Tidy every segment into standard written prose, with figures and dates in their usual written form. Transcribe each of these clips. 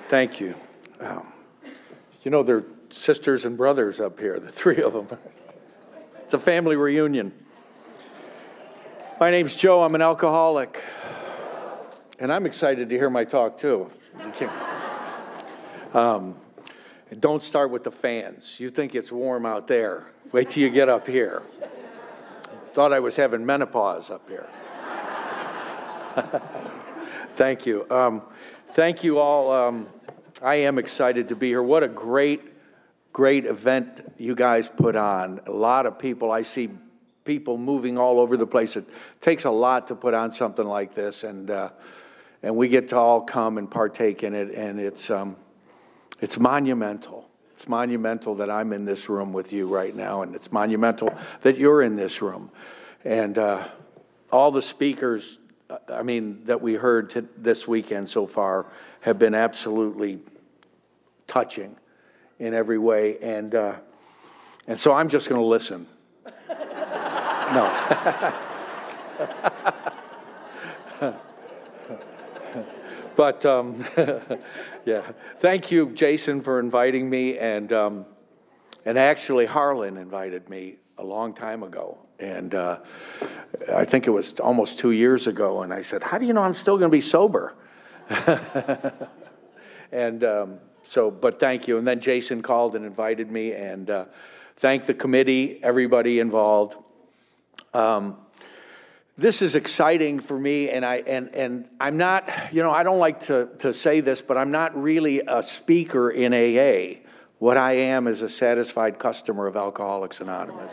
Thank you. You know, they're sisters and brothers up here, the three of them. It's a family reunion. My name's Joe. I'm an alcoholic. And I'm excited to hear my talk, too. Don't start with the fans. You think it's warm out there. Wait till you get up here. Thought I was having menopause up here. Thank you. Thank you all. I am excited to be here. What a great event you guys put on. A lot of people. I see people moving all over the place. It takes a lot to put on something like this, and we get to all come and partake in it, and it's monumental. It's monumental that I'm in this room with you right now, and it's monumental that you're in this room. And all the speakers, that we heard this weekend so far have been absolutely touching in every way, and so I'm just going to listen. No. But yeah, thank you, Jason, for inviting me, and actually Harlan invited me a long time ago, and I think it was almost 2 years ago, and I said, how do you know I'm still going to be sober? And but thank you. And then Jason called and invited me, and thank the committee, everybody involved. This is exciting for me, and I'm not, I don't like to say this, but I'm not really a speaker in AA. What I am is a satisfied customer of Alcoholics Anonymous.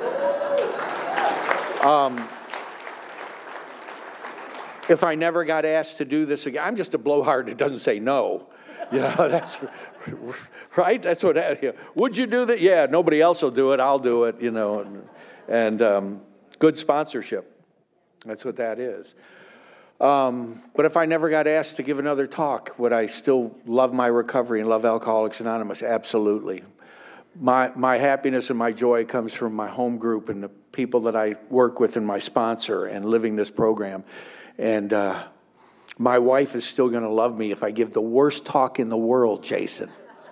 If I never got asked to do this again, I'm just a blowhard that doesn't say no. That's right. That's what. Would you do that? Yeah. Nobody else will do it. I'll do it. And good sponsorship. That's what that is. But if I never got asked to give another talk, would I still love my recovery and love Alcoholics Anonymous? Absolutely. My happiness and my joy comes from my home group and the people that I work with and my sponsor and living this program. And my wife is still going to love me if I give the worst talk in the world, Jason.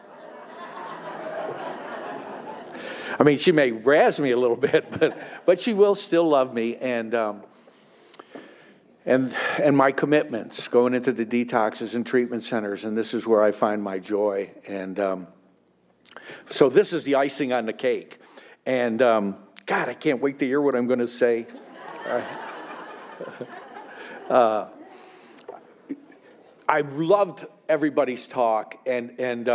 She may razz me a little bit, but she will still love me. And my commitments, going into the detoxes and treatment centers, and this is where I find my joy. And so this is the icing on the cake. And God, I can't wait to hear what I'm going to say. I loved everybody's talk, and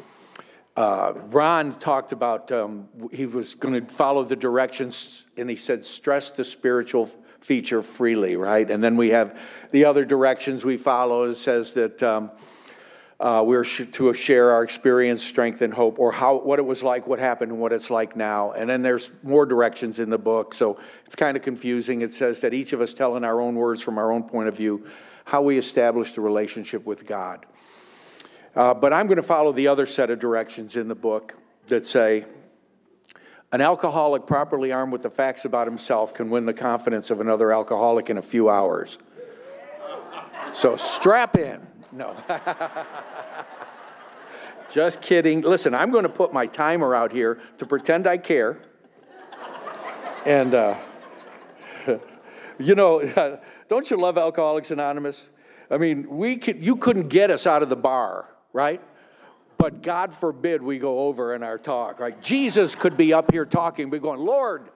Ron talked about he was going to follow the directions, and he said, stress the spiritual feature freely, right? And then we have the other directions we follow. It says that we're to share our experience, strength, and hope, or what it was like, what happened, and what it's like now. And then there's more directions in the book, so it's kind of confusing. It says that each of us tell in our own words from our own point of view how we establish the relationship with God. But I'm going to follow the other set of directions in the book that say, an alcoholic properly armed with the facts about himself can win the confidence of another alcoholic in a few hours. So strap in. No. Just kidding. Listen, I'm going to put my timer out here to pretend I care. And, don't you love Alcoholics Anonymous? You couldn't get us out of the bar, right? But God forbid we go over in our talk, right? Jesus could be up here talking, but going, Lord.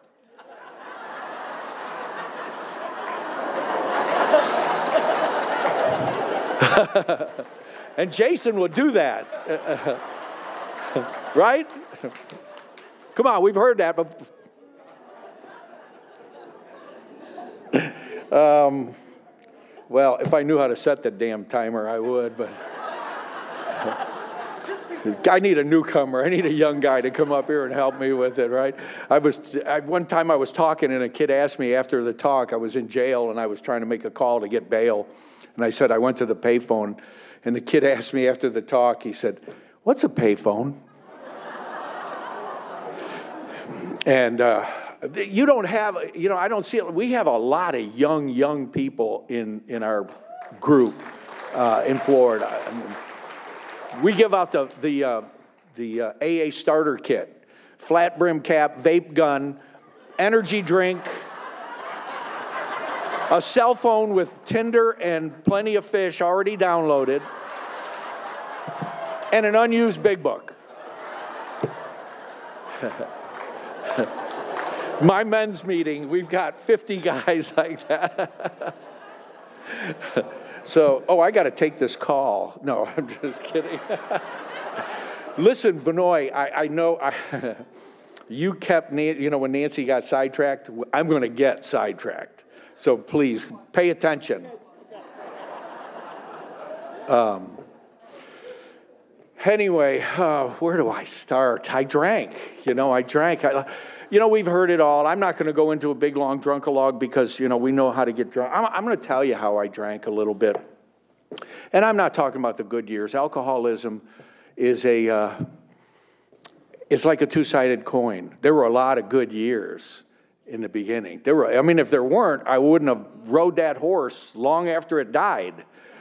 And Jason would do that. Right? Come on, we've heard that. Well, if I knew how to set the damn timer, I would, but I need a newcomer. I need a young guy to come up here and help me with it, right? One time I was talking, and a kid asked me after the talk, I was in jail, and I was trying to make a call to get bail, and I said I went to the payphone, and the kid asked me after the talk, he said, what's a payphone? And you don't have, I don't see it. We have a lot of young people in our group in Florida. We give out the AA starter kit, flat brim cap, vape gun, energy drink, a cell phone with Tinder and Plenty of Fish already downloaded, and an unused big book. My men's meeting, we've got 50 guys like that. So, I got to take this call. No, I'm just kidding. Listen, Vinoy, I know you kept, when Nancy got sidetracked, I'm going to get sidetracked. So please, pay attention. Anyway, where do I start? I drank. We've heard it all. I'm not going to go into a big, long drunkalogue because, we know how to get drunk. I'm going to tell you how I drank a little bit. And I'm not talking about the good years. Alcoholism is it's like a two-sided coin. There were a lot of good years in the beginning. If there weren't, I wouldn't have rode that horse long after it died.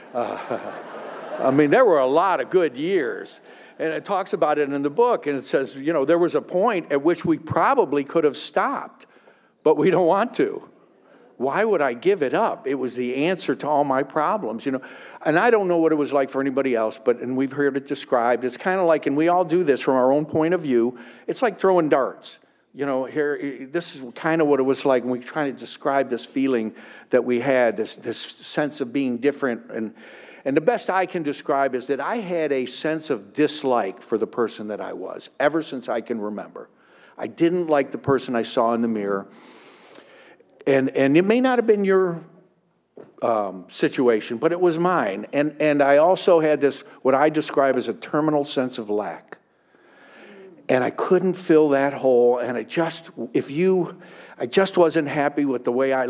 There were a lot of good years. And it talks about it in the book, and it says, there was a point at which we probably could have stopped, but we don't want to. Why would I give it up? It was the answer to all my problems, And I don't know what it was like for anybody else, and we've heard it described. It's kind of like, and we all do this from our own point of view, it's like throwing darts. This is kind of what it was like when we try to describe this feeling that we had, this sense of being different. And the best I can describe is that I had a sense of dislike for the person that I was, ever since I can remember. I didn't like the person I saw in the mirror. And it may not have been your situation, but it was mine. And I also had this, what I describe as a terminal sense of lack. And I couldn't fill that hole. And I just wasn't happy with the way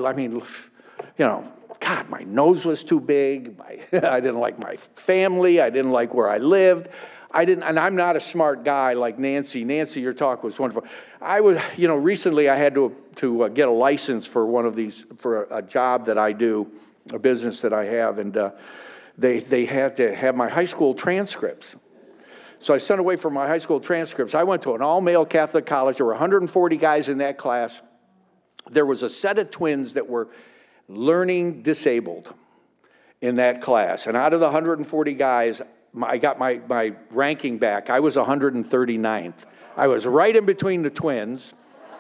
God, my nose was too big. I didn't like my family. I didn't like where I lived. And I'm not a smart guy like Nancy. Nancy, your talk was wonderful. Recently I had to get a license for for a job that I do, a business that I have, and they had to have my high school transcripts. So I sent away for my high school transcripts. I went to an all-male Catholic college. There were 140 guys in that class. There was a set of twins that were learning disabled in that class. And out of the 140 guys, I got my ranking back. I was 139th. I was right in between the twins.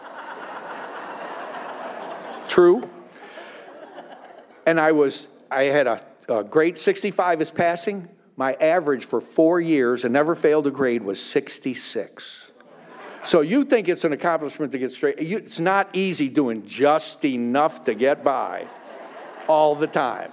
True. And I had a grade 65 as passing. My average for 4 years and never failed a grade was 66. So you think it's an accomplishment to get straight. It's not easy doing just enough to get by all the time.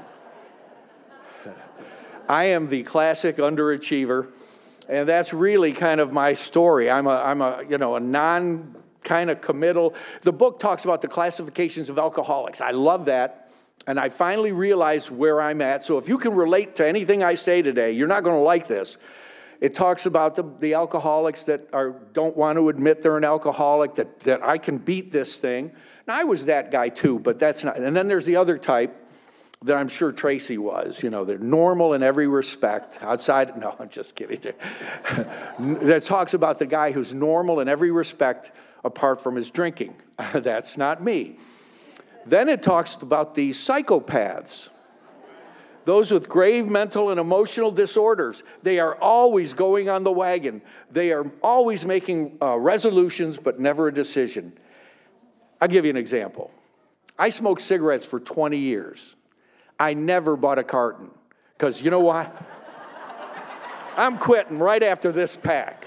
I am the classic underachiever, and that's really kind of my story. I'm a non kind of committal. The book talks about the classifications of alcoholics. I love that, and I finally realized where I'm at. So if you can relate to anything I say today, you're not going to like this. It talks about the alcoholics that don't want to admit they're an alcoholic, that I can beat this thing. Now, I was that guy too, but that's not. And then there's the other type that I'm sure Tracy was. They're normal in every respect. Outside, no, I'm just kidding. That talks about the guy who's normal in every respect apart from his drinking. That's not me. Then it talks about the psychopaths. Those with grave mental and emotional disorders, they are always going on the wagon. They are always making resolutions, but never a decision. I'll give you an example. I smoked cigarettes for 20 years. I never bought a carton, because you know what? I'm quitting right after this pack.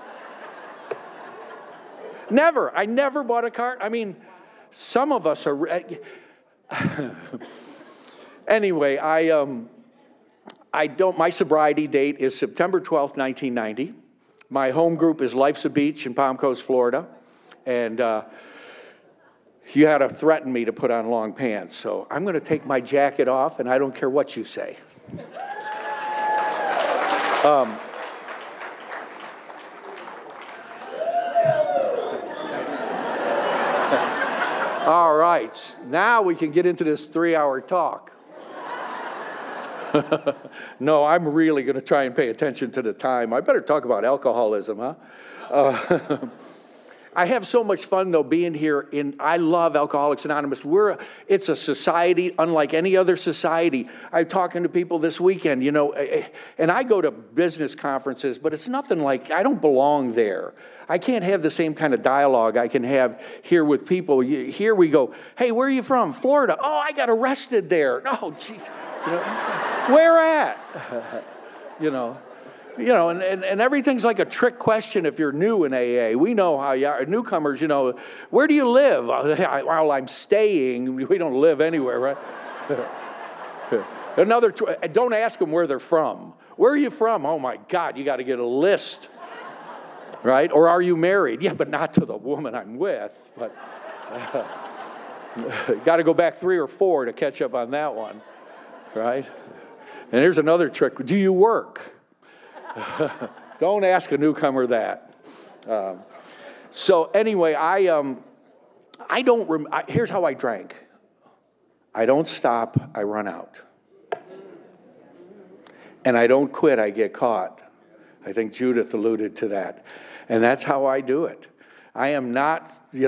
Never. I never bought a carton. Some of us are... Anyway, my sobriety date is September 12th, 1990. My home group is Life's a Beach in Palm Coast, Florida. And you had to threaten me to put on long pants. So I'm going to take my jacket off, and I don't care what you say. All right. Now we can get into this 3-hour talk. No, I'm really going to try and pay attention to the time. I better talk about alcoholism, huh? I have so much fun, though, being here. I love Alcoholics Anonymous. It's a society unlike any other society. I'm talking to people this weekend, and I go to business conferences, but it's nothing like, I don't belong there. I can't have the same kind of dialogue I can have here with people. Here we go, hey, where are you from? Florida. Oh, I got arrested there. Oh, jeez. Where at? And everything's like a trick question if you're new in AA. We know how you are. Newcomers, where do you live? Well, I'm staying. We don't live anywhere, right? Don't ask them where they're from. Where are you from? Oh, my God, you got to get a list, right? Or are you married? Yeah, but not to the woman I'm with. But got to go back 3 or 4 to catch up on that one, right? And here's another trick. Do you work? Don't ask a newcomer that. So anyway, here's how I drank. I don't stop, I run out. And I don't quit, I get caught. I think Judith alluded to that. And that's how I do it. I am not,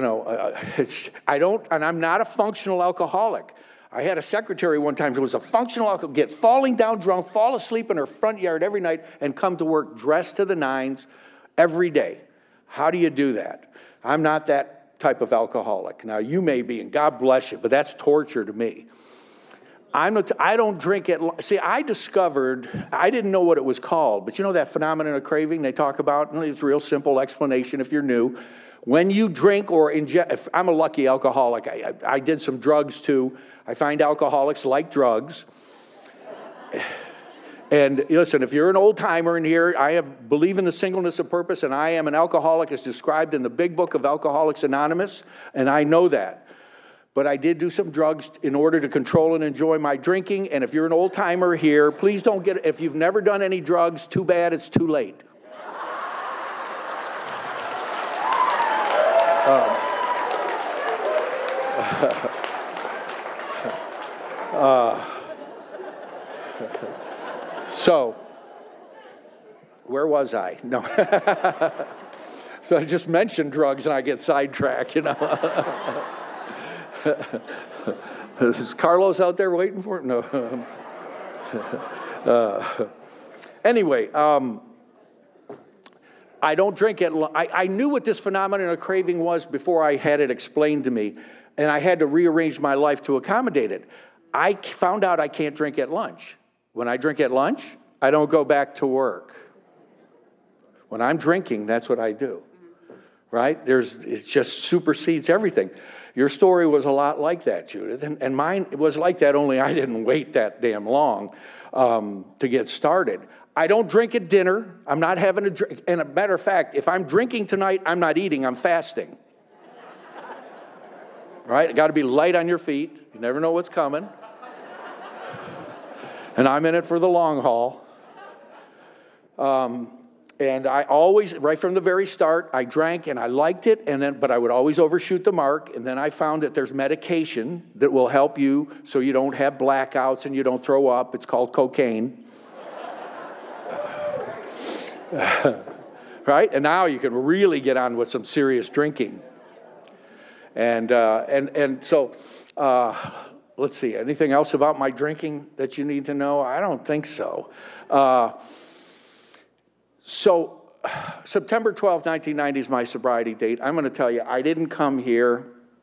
and I'm not a functional alcoholic. I had a secretary one time who was a functional alcoholic, falling down drunk, fall asleep in her front yard every night, and come to work dressed to the nines every day. How do you do that? I'm not that type of alcoholic. Now, you may be, and God bless you, but that's torture to me. I don't drink it. See, I didn't know what it was called, but that phenomenon of craving they talk about? It's a real simple explanation if you're new. When you drink or ingest, I'm a lucky alcoholic. I did some drugs too. I find alcoholics like drugs. And listen, if you're an old timer in here, I believe in the singleness of purpose, and I am an alcoholic as described in the big book of Alcoholics Anonymous, and I know that. But I did do some drugs in order to control and enjoy my drinking. And if you're an old timer here, please don't get it. If you've never done any drugs, too bad, it's too late. So, where was I? No. So I just mentioned drugs and I get sidetracked, Is Carlos out there waiting for it? No. Anyway, I don't drink it. I knew what this phenomenon of craving was before I had it explained to me, and I had to rearrange my life to accommodate it. I found out I can't drink at lunch. When I drink at lunch, I don't go back to work. When I'm drinking, that's what I do, right? It just supersedes everything. Your story was a lot like that, Judith, and mine was like that, only I didn't wait that damn long to get started. I don't drink at dinner. I'm not having a drink. And a matter of fact, if I'm drinking tonight, I'm not eating, I'm fasting. Right? Got to be light on your feet. You never know what's coming. And I'm in it for the long haul. And I always, right from the very start, I drank and I liked it, but I would always overshoot the mark. And then I found that there's medication that will help you so you don't have blackouts and you don't throw up. It's called cocaine. Right? And now you can really get on with some serious drinking. And so, let's see, anything else about my drinking that you need to know? I don't think so. So September 12th, 1990 is my sobriety date. I'm going to tell you, I didn't come here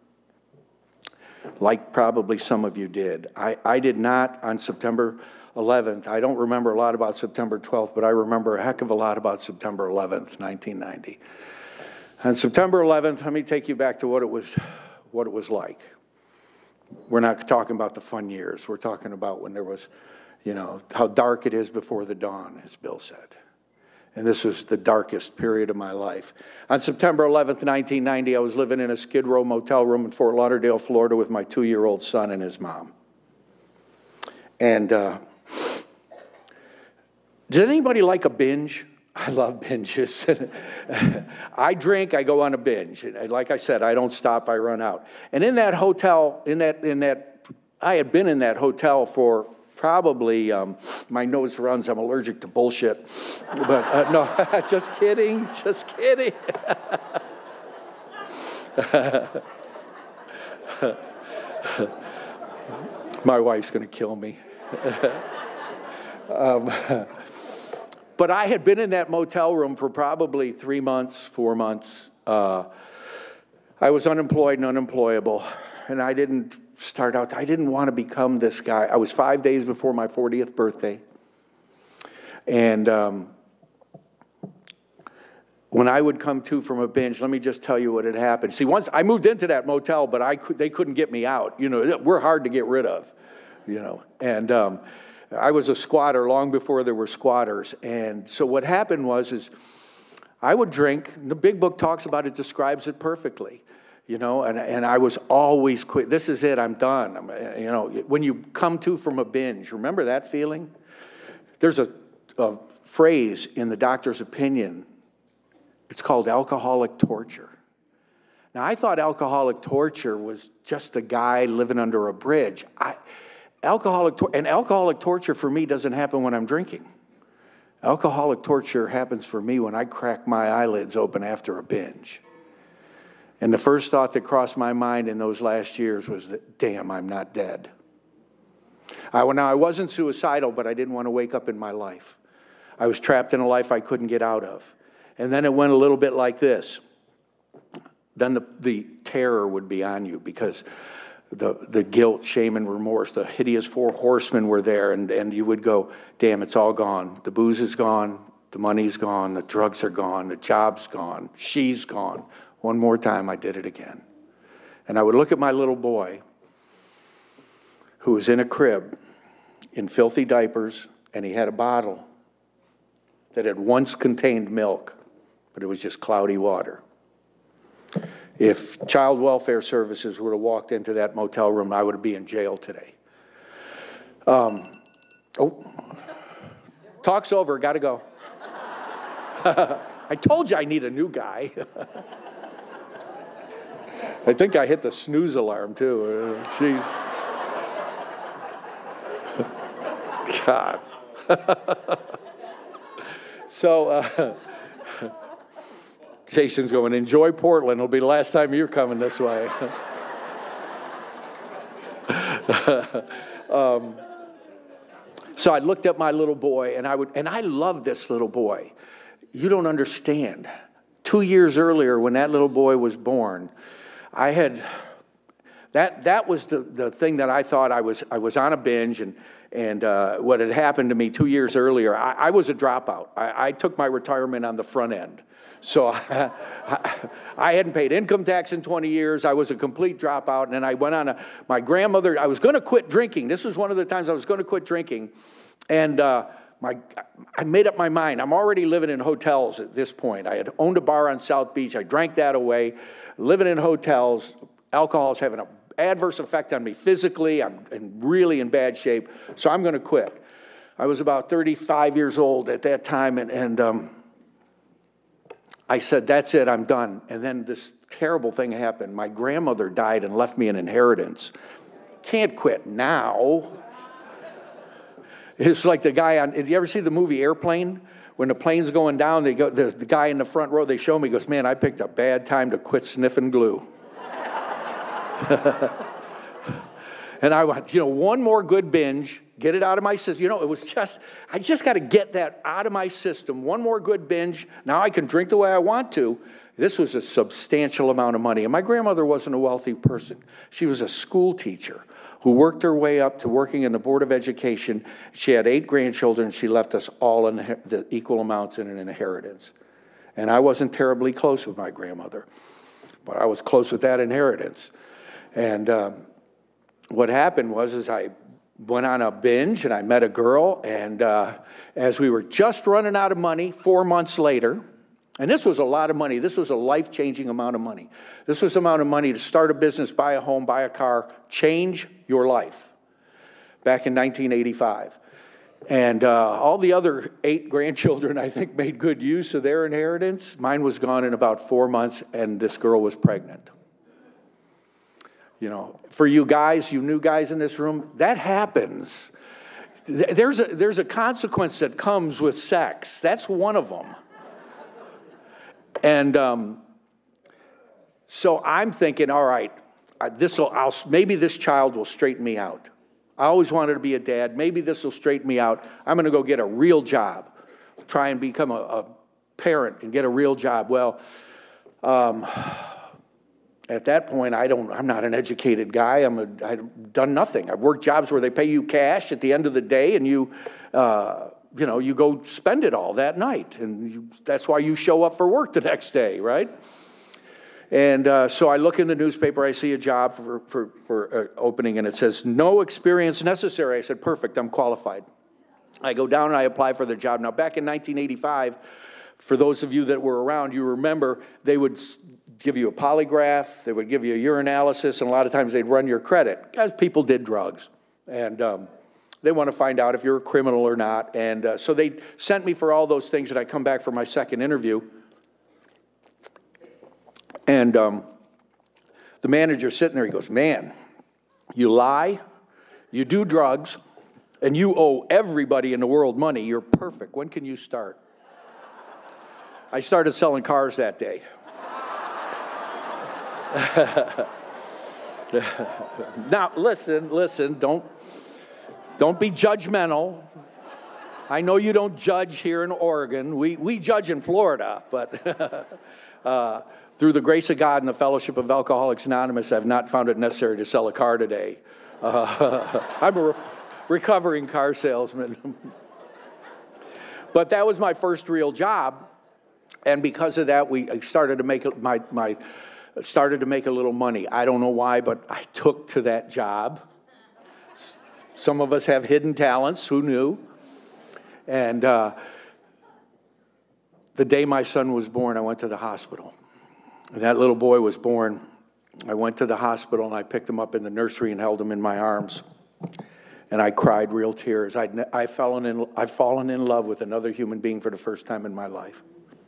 like probably some of you did. I did not on September 11th. I don't remember a lot about September 12th, but I remember a heck of a lot about September 11th, 1990. On September 11th, let me take you back to what it was like. We're not talking about the fun years. We're talking about when there was, how dark it is before the dawn, as Bill said. And this was the darkest period of my life. On September 11th, 1990, I was living in a Skid Row motel room in Fort Lauderdale, Florida, with my 2-year-old son and his mom. And does anybody like a binge? I love binges. I drink, I go on a binge. And like I said, I don't stop, I run out. And in that hotel, I had been in that hotel for probably, my nose runs, I'm allergic to bullshit. But no, just kidding, just kidding. My wife's going to kill me. But I had been in that motel room for probably 3 months, 4 months. I was unemployed and unemployable, and I didn't want to become this guy. I was 5 days before my 40th birthday, and when I would come to from a binge, let me just tell you what had happened. See, once I moved into that motel, but they couldn't get me out. You know, we're hard to get rid of, you know, and I was a squatter long before there were squatters. And so what happened is I would drink. The big book talks about it, describes it perfectly, you know, and I was always quit. This is it. I'm done. You know, when you come to from a binge, remember that feeling? There's a phrase in the doctor's opinion. It's called alcoholic torture. Now, I thought alcoholic torture was just a guy living under a bridge. Alcoholic torture for me doesn't happen when I'm drinking. Alcoholic torture happens for me when I crack my eyelids open after a binge. And the first thought that crossed my mind in those last years was that, damn, I'm not dead. I wasn't suicidal, but I didn't want to wake up in my life. I was trapped in a life I couldn't get out of. And then it went a little bit like this. Then the terror would be on you because the guilt, shame, and remorse, the hideous four horsemen were there, and you would go, damn, it's all gone. The booze is gone, the money's gone, the drugs are gone, the job's gone, she's gone. One more time, I did it again. And I would look at my little boy who was in a crib in filthy diapers, and he had a bottle that had once contained milk, but it was just cloudy water. If Child Welfare Services would have walked into that motel room, I would be in jail today. Talk's over, gotta go. I told you I need a new guy. I think I hit the snooze alarm, too. Jeez. God. So, Jason's going, enjoy Portland. It'll be the last time you're coming this way. So I looked at my little boy, and I loved this little boy. You don't understand. 2 years earlier, when that little boy was born, I had that was the thing that I thought I was on a binge, and what had happened to me 2 years earlier. I was a dropout. I took my retirement on the front end. So I hadn't paid income tax in 20 years. I was a complete dropout. And then I went on my grandmother, I was going to quit drinking. This was one of the times I was going to quit drinking. And I made up my mind. I'm already living in hotels at this point. I had owned a bar on South Beach. I drank that away. Living in hotels, alcohol is having an adverse effect on me physically. I'm really in bad shape. So I'm going to quit. I was about 35 years old at that time. And I said, that's it, I'm done. And then this terrible thing happened. My grandmother died and left me an inheritance. Can't quit now. It's like the guy did you ever see the movie Airplane? When the plane's going down, the guy in the front row, they show me, goes, man, I picked a bad time to quit sniffing glue. And I went, one more good binge, get it out of my system. I just got to get that out of my system. One more good binge. Now I can drink the way I want to. This was a substantial amount of money. And my grandmother wasn't a wealthy person. She was a school teacher who worked her way up to working in the Board of Education. She had 8 grandchildren. She left us all the equal amounts in an inheritance. And I wasn't terribly close with my grandmother, but I was close with that inheritance. And what happened was I went on a binge, and I met a girl, and as we were just running out of money 4 months later, and this was a lot of money. This was a life-changing amount of money. This was the amount of money to start a business, buy a home, buy a car, change your life, back in 1985. And all the other 8 grandchildren, I think, made good use of their inheritance. Mine was gone in about 4 months, and this girl was pregnant. For you guys, you new guys in this room, that happens. There's a consequence that comes with sex. That's one of them. And so I'm thinking, all right, maybe this child will straighten me out. I always wanted to be a dad. Maybe this will straighten me out. I'm going to go get a real job, try and become a parent and get a real job. Well, at that point, I'm not an educated guy. I've done nothing. I've worked jobs where they pay you cash at the end of the day, and you go spend it all that night, and that's why you show up for work the next day, right? And so I look in the newspaper, I see a job for opening, and it says, no experience necessary. I said, perfect, I'm qualified. I go down and I apply for the job. Now, back in 1985, for those of you that were around, you remember they would give you a polygraph, they would give you a urinalysis, and a lot of times they'd run your credit, because people did drugs. And they want to find out if you're a criminal or not. And so they sent me for all those things, and I come back for my second interview. And the manager's sitting there, he goes, man, you lie, you do drugs, and you owe everybody in the world money. You're perfect. When can you start? I started selling cars that day. Now, listen, don't be judgmental. I know you don't judge here in Oregon. We judge in Florida, but through the grace of God and the fellowship of Alcoholics Anonymous, I've not found it necessary to sell a car today. I'm a recovering car salesman. But that was my first real job, and because of that, I started to make started to make a little money. I don't know why, but I took to that job. Some of us have hidden talents. Who knew? And the day my son was born, I went to the hospital. And that little boy was born. I went to the hospital, and I picked him up in the nursery and held him in my arms. And I cried real tears. I've fallen in love with another human being for the first time in my life.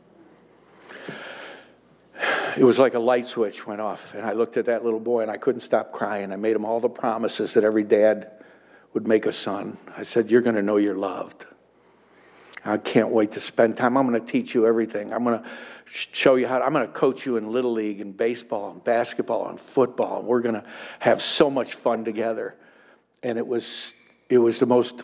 It was like a light switch went off, and I looked at that little boy, and I couldn't stop crying. I made him all the promises that every dad would make a son. I said, you're going to know you're loved. I can't wait to spend time. I'm going to teach you everything. I'm going to show you I'm going to coach you in Little League and baseball and basketball and football, and we're going to have so much fun together. And it was the most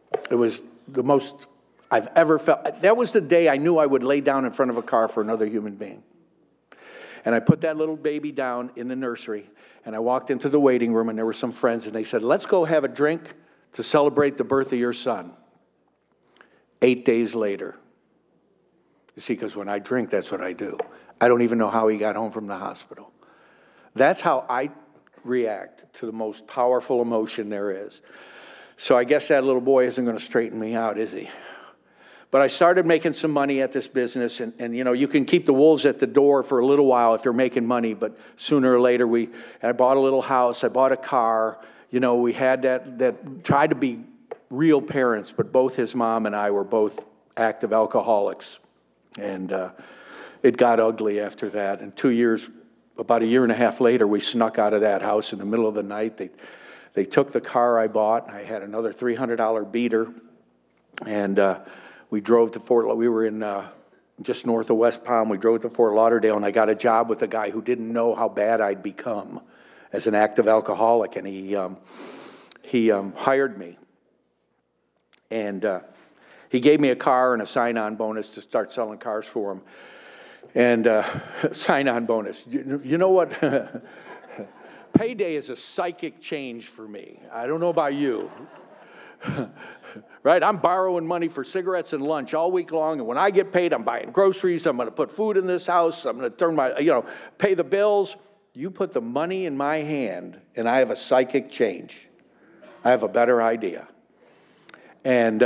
I've ever felt. That was the day I knew I would lay down in front of a car for another human being. And I put that little baby down in the nursery, and I walked into the waiting room, and there were some friends, and they said, let's go have a drink to celebrate the birth of your son. 8 days later. You see, because when I drink, that's what I do. I don't even know how he got home from the hospital. That's how I react to the most powerful emotion there is. So I guess that little boy isn't going to straighten me out, is he? But I started making some money at this business, and you can keep the wolves at the door for a little while if you're making money, but sooner or later I bought a little house, I bought a car. We had that tried to be real parents, but both his mom and I were both active alcoholics. And it got ugly after that. And about a year and a half later, we snuck out of that house in the middle of the night. They took the car I bought, and I had another $300 beater. And we drove to we were in just north of West Palm. We drove to Fort Lauderdale, and I got a job with a guy who didn't know how bad I'd become as an active alcoholic. And he hired me. And he gave me a car and a sign-on bonus to start selling cars for him. And sign-on bonus. You know what? Payday is a psychic change for me. I don't know about you. Right? I'm borrowing money for cigarettes and lunch all week long, and when I get paid, I'm buying groceries. I'm going to put food in this house. I'm going to pay the bills. You put the money in my hand, and I have a psychic change. I have a better idea. And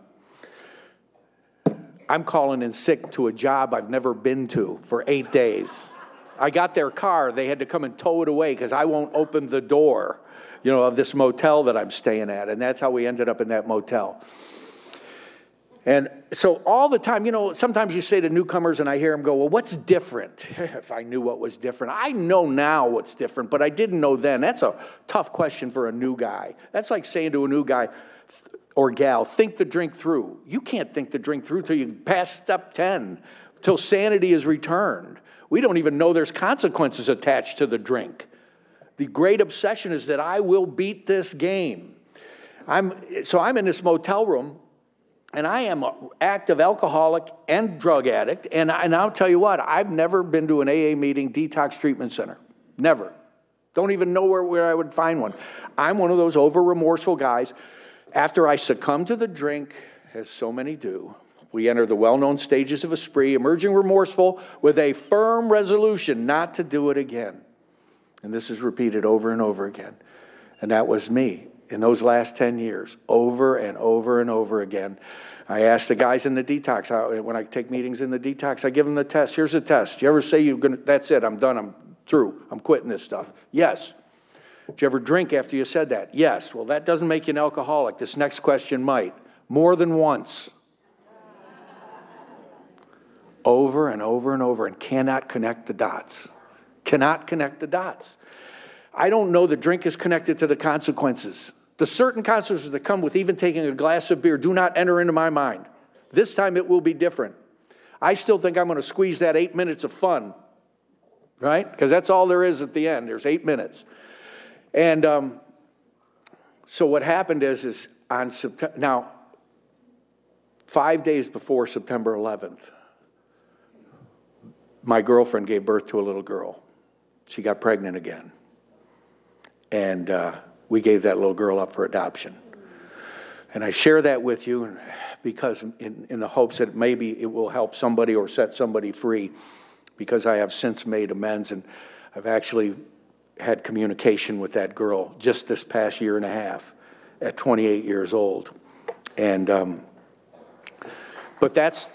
I'm calling in sick to a job I've never been to for 8 days. I got their car. They had to come and tow it away because I won't open the door, of this motel that I'm staying at. And that's how we ended up in that motel. And so all the time, sometimes you say to newcomers, and I hear them go, well, what's different? If I knew what was different. I know now what's different, but I didn't know then. That's a tough question for a new guy. That's like saying to a new guy, or gal, think the drink through. You can't think the drink through till you pass step 10, till sanity is returned. We don't even know there's consequences attached to the drink. The great obsession is that I will beat this game. I'm in this motel room, and I am an active alcoholic and drug addict, and I'll tell you what, I've never been to an AA meeting, detox treatment center. Never. Don't even know where I would find one. I'm one of those over-remorseful guys. After I succumb to the drink, as so many do, we enter the well-known stages of a spree, emerging remorseful with a firm resolution not to do it again. And this is repeated over and over again. And that was me in those last 10 years, over and over and over again. I ask the guys in the detox, when I take meetings in the detox, I give them the test. Here's the test. You ever say that's it, I'm done, I'm through, I'm quitting this stuff? Yes. Did you ever drink after you said that? Yes. Well, that doesn't make you an alcoholic. This next question might. More than once. Over and over and over, and cannot connect the dots. Cannot connect the dots. I don't know the drink is connected to the consequences. The certain consequences that come with even taking a glass of beer do not enter into my mind. This time it will be different. I still think I'm going to squeeze that 8 minutes of fun, right? Because that's all there is at the end. There's 8 minutes. And so what happened is on September, now, 5 days before September 11th, my girlfriend gave birth to a little girl. She got pregnant again. And we gave that little girl up for adoption. And I share that with you because in the hopes that maybe it will help somebody or set somebody free, because I have since made amends, and I've actually had communication with that girl just this past year and a half at 28 years old. And but that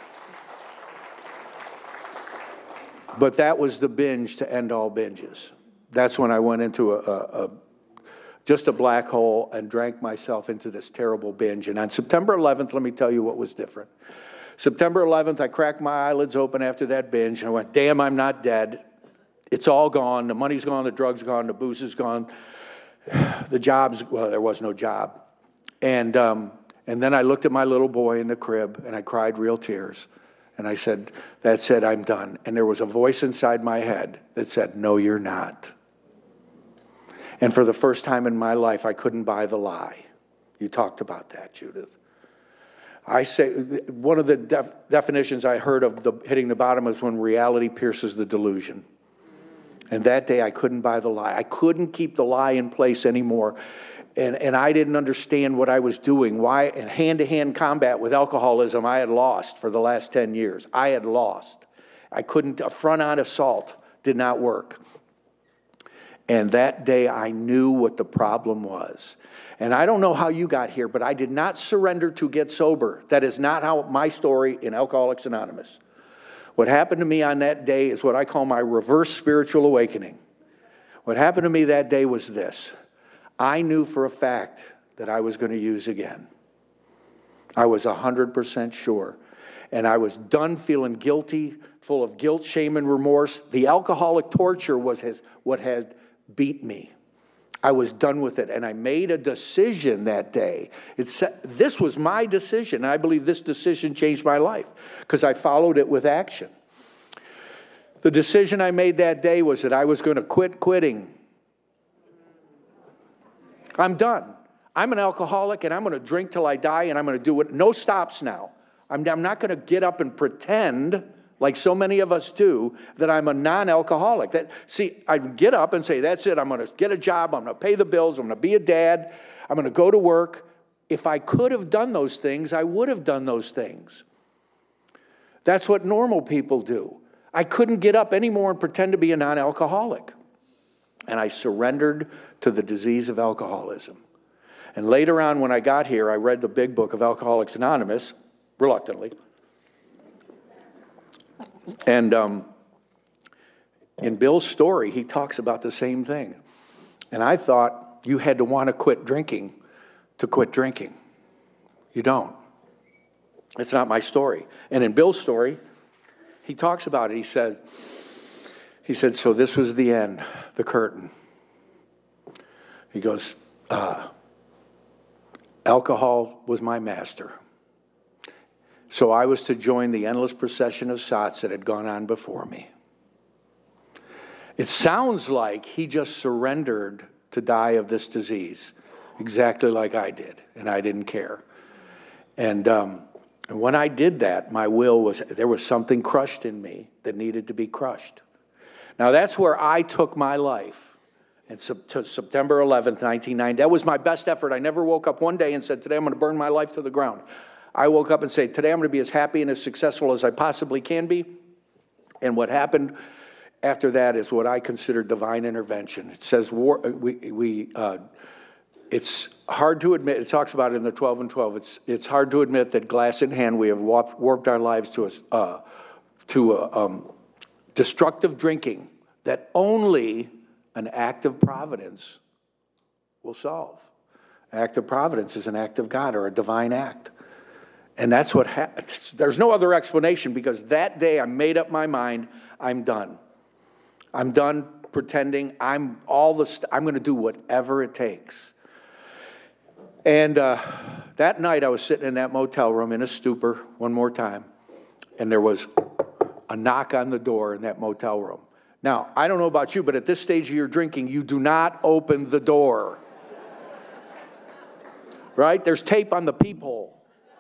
was the binge to end all binges. That's when I went into just a black hole and drank myself into this terrible binge. And on September 11th, let me tell you what was different. September 11th, I cracked my eyelids open after that binge, and I went, damn, I'm not dead. It's all gone. The money's gone, the drugs gone, the booze is gone, the jobs, well, there was no job. And then I looked at my little boy in the crib, and I cried real tears. And I said, that's it, I'm done. And there was a voice inside my head that said, no, you're not. And for the first time in my life, I couldn't buy the lie. You talked about that, Judith. I say, one of the definitions I heard of hitting the bottom is when reality pierces the delusion. And that day, I couldn't buy the lie. I couldn't keep the lie in place anymore. And I didn't understand what I was doing. Why? In hand-to-hand combat with alcoholism, I had lost for the last 10 years. I had lost. I couldn't, a front-on assault did not work. And that day, I knew what the problem was. And I don't know how you got here, but I did not surrender to get sober. That is not how my story in Alcoholics Anonymous. What happened to me on that day is what I call my reverse spiritual awakening. What happened to me that day was this. I knew for a fact that I was going to use again. I was 100% sure. And I was done feeling guilty, full of guilt, shame, and remorse. The alcoholic torture was what had beat me. I was done with it, and I made a decision that day. This was my decision, and I believe this decision changed my life because I followed it with action. The decision I made that day was that I was going to quit quitting. I'm done. I'm an alcoholic, and I'm going to drink till I die, and I'm going to do it. No stops now. I'm not going to get up and pretend, like so many of us do, that I'm a non-alcoholic. I'd get up and say, that's it, I'm going to get a job, I'm going to pay the bills, I'm going to be a dad, I'm going to go to work. If I could have done those things, I would have done those things. That's what normal people do. I couldn't get up anymore and pretend to be a non-alcoholic. And I surrendered to the disease of alcoholism. And later on, when I got here, I read the big book of Alcoholics Anonymous, reluctantly. And in Bill's story, he talks about the same thing. And I thought you had to want to quit drinking to quit drinking. You don't. It's not my story. And in Bill's story, he talks about it. He said, so this was the end, the curtain. He goes, Alcohol was my master. So I was to join the endless procession of sots that had gone on before me. It sounds like he just surrendered to die of this disease, exactly like I did, and I didn't care. And when I did that, there was something crushed in me that needed to be crushed. Now that's where I took my life. And to September 11th, 1990, that was my best effort. I never woke up one day and said, today I'm going to burn my life to the ground. I woke up and said, today I'm going to be as happy and as successful as I possibly can be. And what happened after that is what I consider divine intervention. It says it's hard to admit, it talks about it in the 12 and 12, it's hard to admit that glass in hand we have warped our lives to a destructive drinking that only an act of providence will solve. An act of providence is an act of God or a divine act. And that's what happens. There's no other explanation, because that day I made up my mind, I'm done. I'm done pretending. I'm going to do whatever it takes. And that night I was sitting in that motel room in a stupor one more time, and there was a knock on the door in that motel room. Now, I don't know about you, but at this stage of your drinking, you do not open the door. Right? There's tape on the peephole.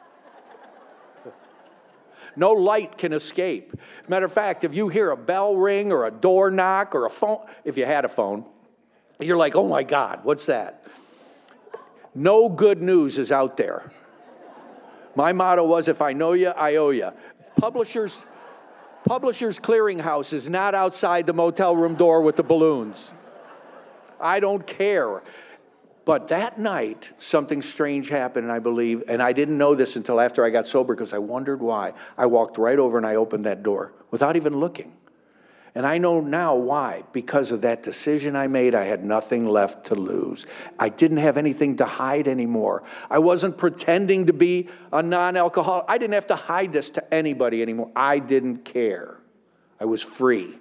No light can escape. As a matter of fact, if you hear a bell ring or a door knock or a phone, if you had a phone, you're like, oh my God, what's that? No good news is out there. My motto was, if I know you, I owe you. Publishers Clearinghouse is not outside the motel room door with the balloons. I don't care. But that night, something strange happened, I believe, and I didn't know this until after I got sober because I wondered why. I walked right over and I opened that door without even looking. And I know now why. Because of that decision I made, I had nothing left to lose. I didn't have anything to hide anymore. I wasn't pretending to be a non-alcoholic. I didn't have to hide this to anybody anymore. I didn't care. I was free.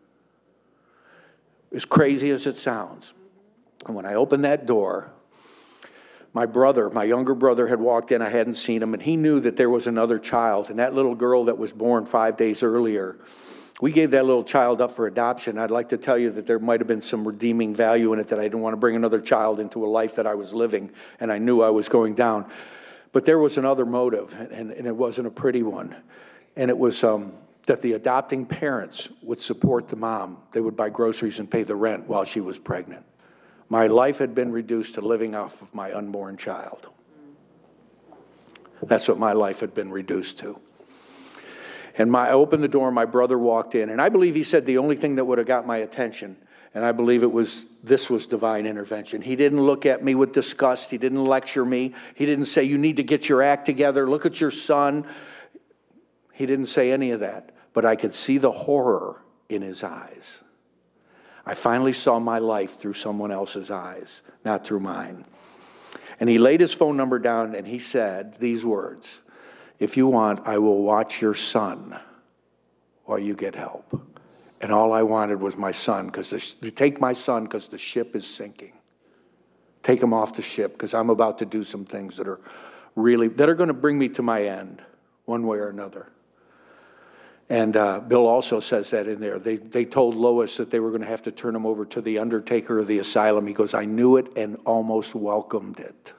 As crazy as it sounds. And when I opened that door, my younger brother had walked in. I hadn't seen him, and he knew that there was another child. And that little girl that was born 5 days earlier, we gave that little child up for adoption. I'd like to tell you that there might have been some redeeming value in it, that I didn't want to bring another child into a life that I was living, and I knew I was going down. But there was another motive, and it wasn't a pretty one. And it was that the adopting parents would support the mom. They would buy groceries and pay the rent while she was pregnant. My life had been reduced to living off of my unborn child. That's what my life had been reduced to. And I opened the door, and my brother walked in. And I believe he said the only thing that would have got my attention, and I believe this was divine intervention. He didn't look at me with disgust. He didn't lecture me. He didn't say, you need to get your act together. Look at your son. He didn't say any of that. But I could see the horror in his eyes. I finally saw my life through someone else's eyes, not through mine. And he laid his phone number down, and he said these words, if you want, I will watch your son while you get help. And all I wanted was my son, to take my son because the ship is sinking. Take him off the ship, because I'm about to do some things that are going to bring me to my end, one way or another. And Bill also says that in there. They told Lois that they were going to have to turn him over to the undertaker of the asylum. He goes, I knew it and almost welcomed it.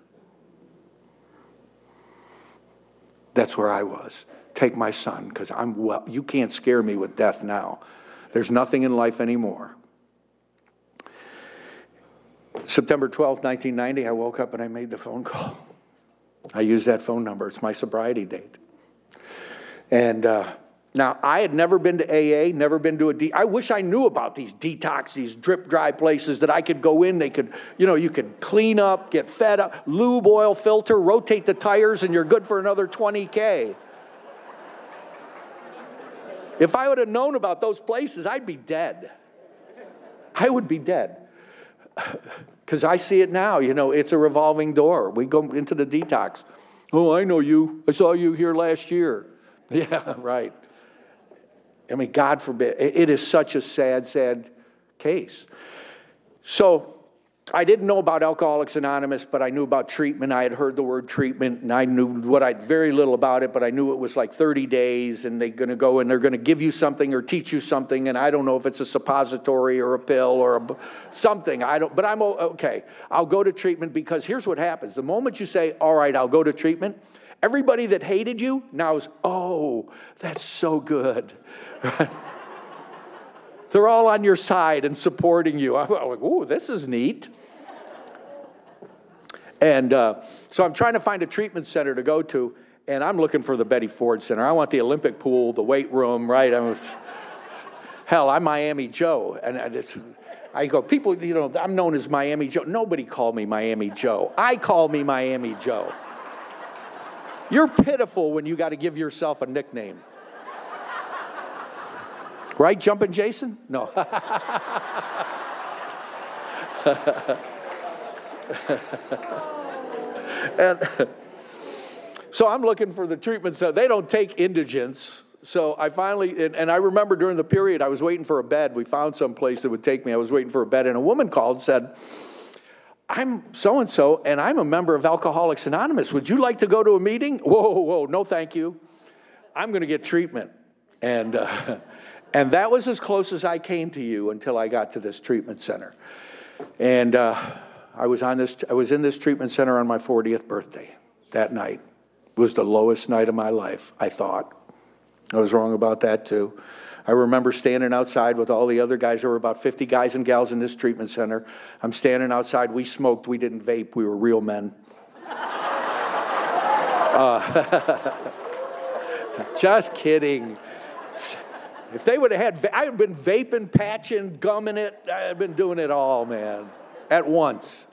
That's where I was. Take my son, because you can't scare me with death now. There's nothing in life anymore. September 12th, 1990, I woke up and I made the phone call. I used that phone number. It's my sobriety date. And now, I had never been to AA, never been to I wish I knew about these detox, these drip dry places that I could go in. They could, you could clean up, get fed up, lube, oil, filter, rotate the tires, and you're good for another 20K. If I would have known about those places, I'd be dead. I would be dead. Because I see it now, it's a revolving door. We go into the detox. Oh, I know you. I saw you here last year. Yeah, right. I mean, God forbid. It is such a sad, sad case. So I didn't know about Alcoholics Anonymous, but I knew about treatment. I had heard the word treatment, and I knew very little about it, but I knew it was like 30 days, and they're going to go and they're going to give you something or teach you something, and I don't know if it's a suppository or a pill or something. But I'm okay. I'll go to treatment, because here's what happens. The moment you say, all right, I'll go to treatment, everybody that hated you now is, oh, that's so good. They're all on your side and supporting you. I'm like, ooh, this is neat. And so I'm trying to find a treatment center to go to, and I'm looking for the Betty Ford Center. I want the Olympic pool, the weight room, right? I'm Miami Joe. And I go, people, I'm known as Miami Joe. Nobody called me Miami Joe. I call me Miami Joe. You're pitiful when you got to give yourself a nickname. Right, Jumpin' Jason? No. And so I'm looking for the treatment center. They don't take indigents. So I finally, and I remember during the period, I was waiting for a bed. We found some place that would take me. I was waiting for a bed, and a woman called and said, I'm so-and-so, and I'm a member of Alcoholics Anonymous. Would you like to go to a meeting? Whoa, no thank you. I'm going to get treatment. And that was as close as I came to you until I got to this treatment center. And I was in this treatment center on my 40th birthday. That night was the lowest night of my life, I thought. I was wrong about that too. I remember standing outside with all the other guys. There were about 50 guys and gals in this treatment center. I'm standing outside. We smoked. We didn't vape. We were real men. Just kidding. If they would have had, I had been vaping, patching, gumming it. I had been doing it all, man, at once.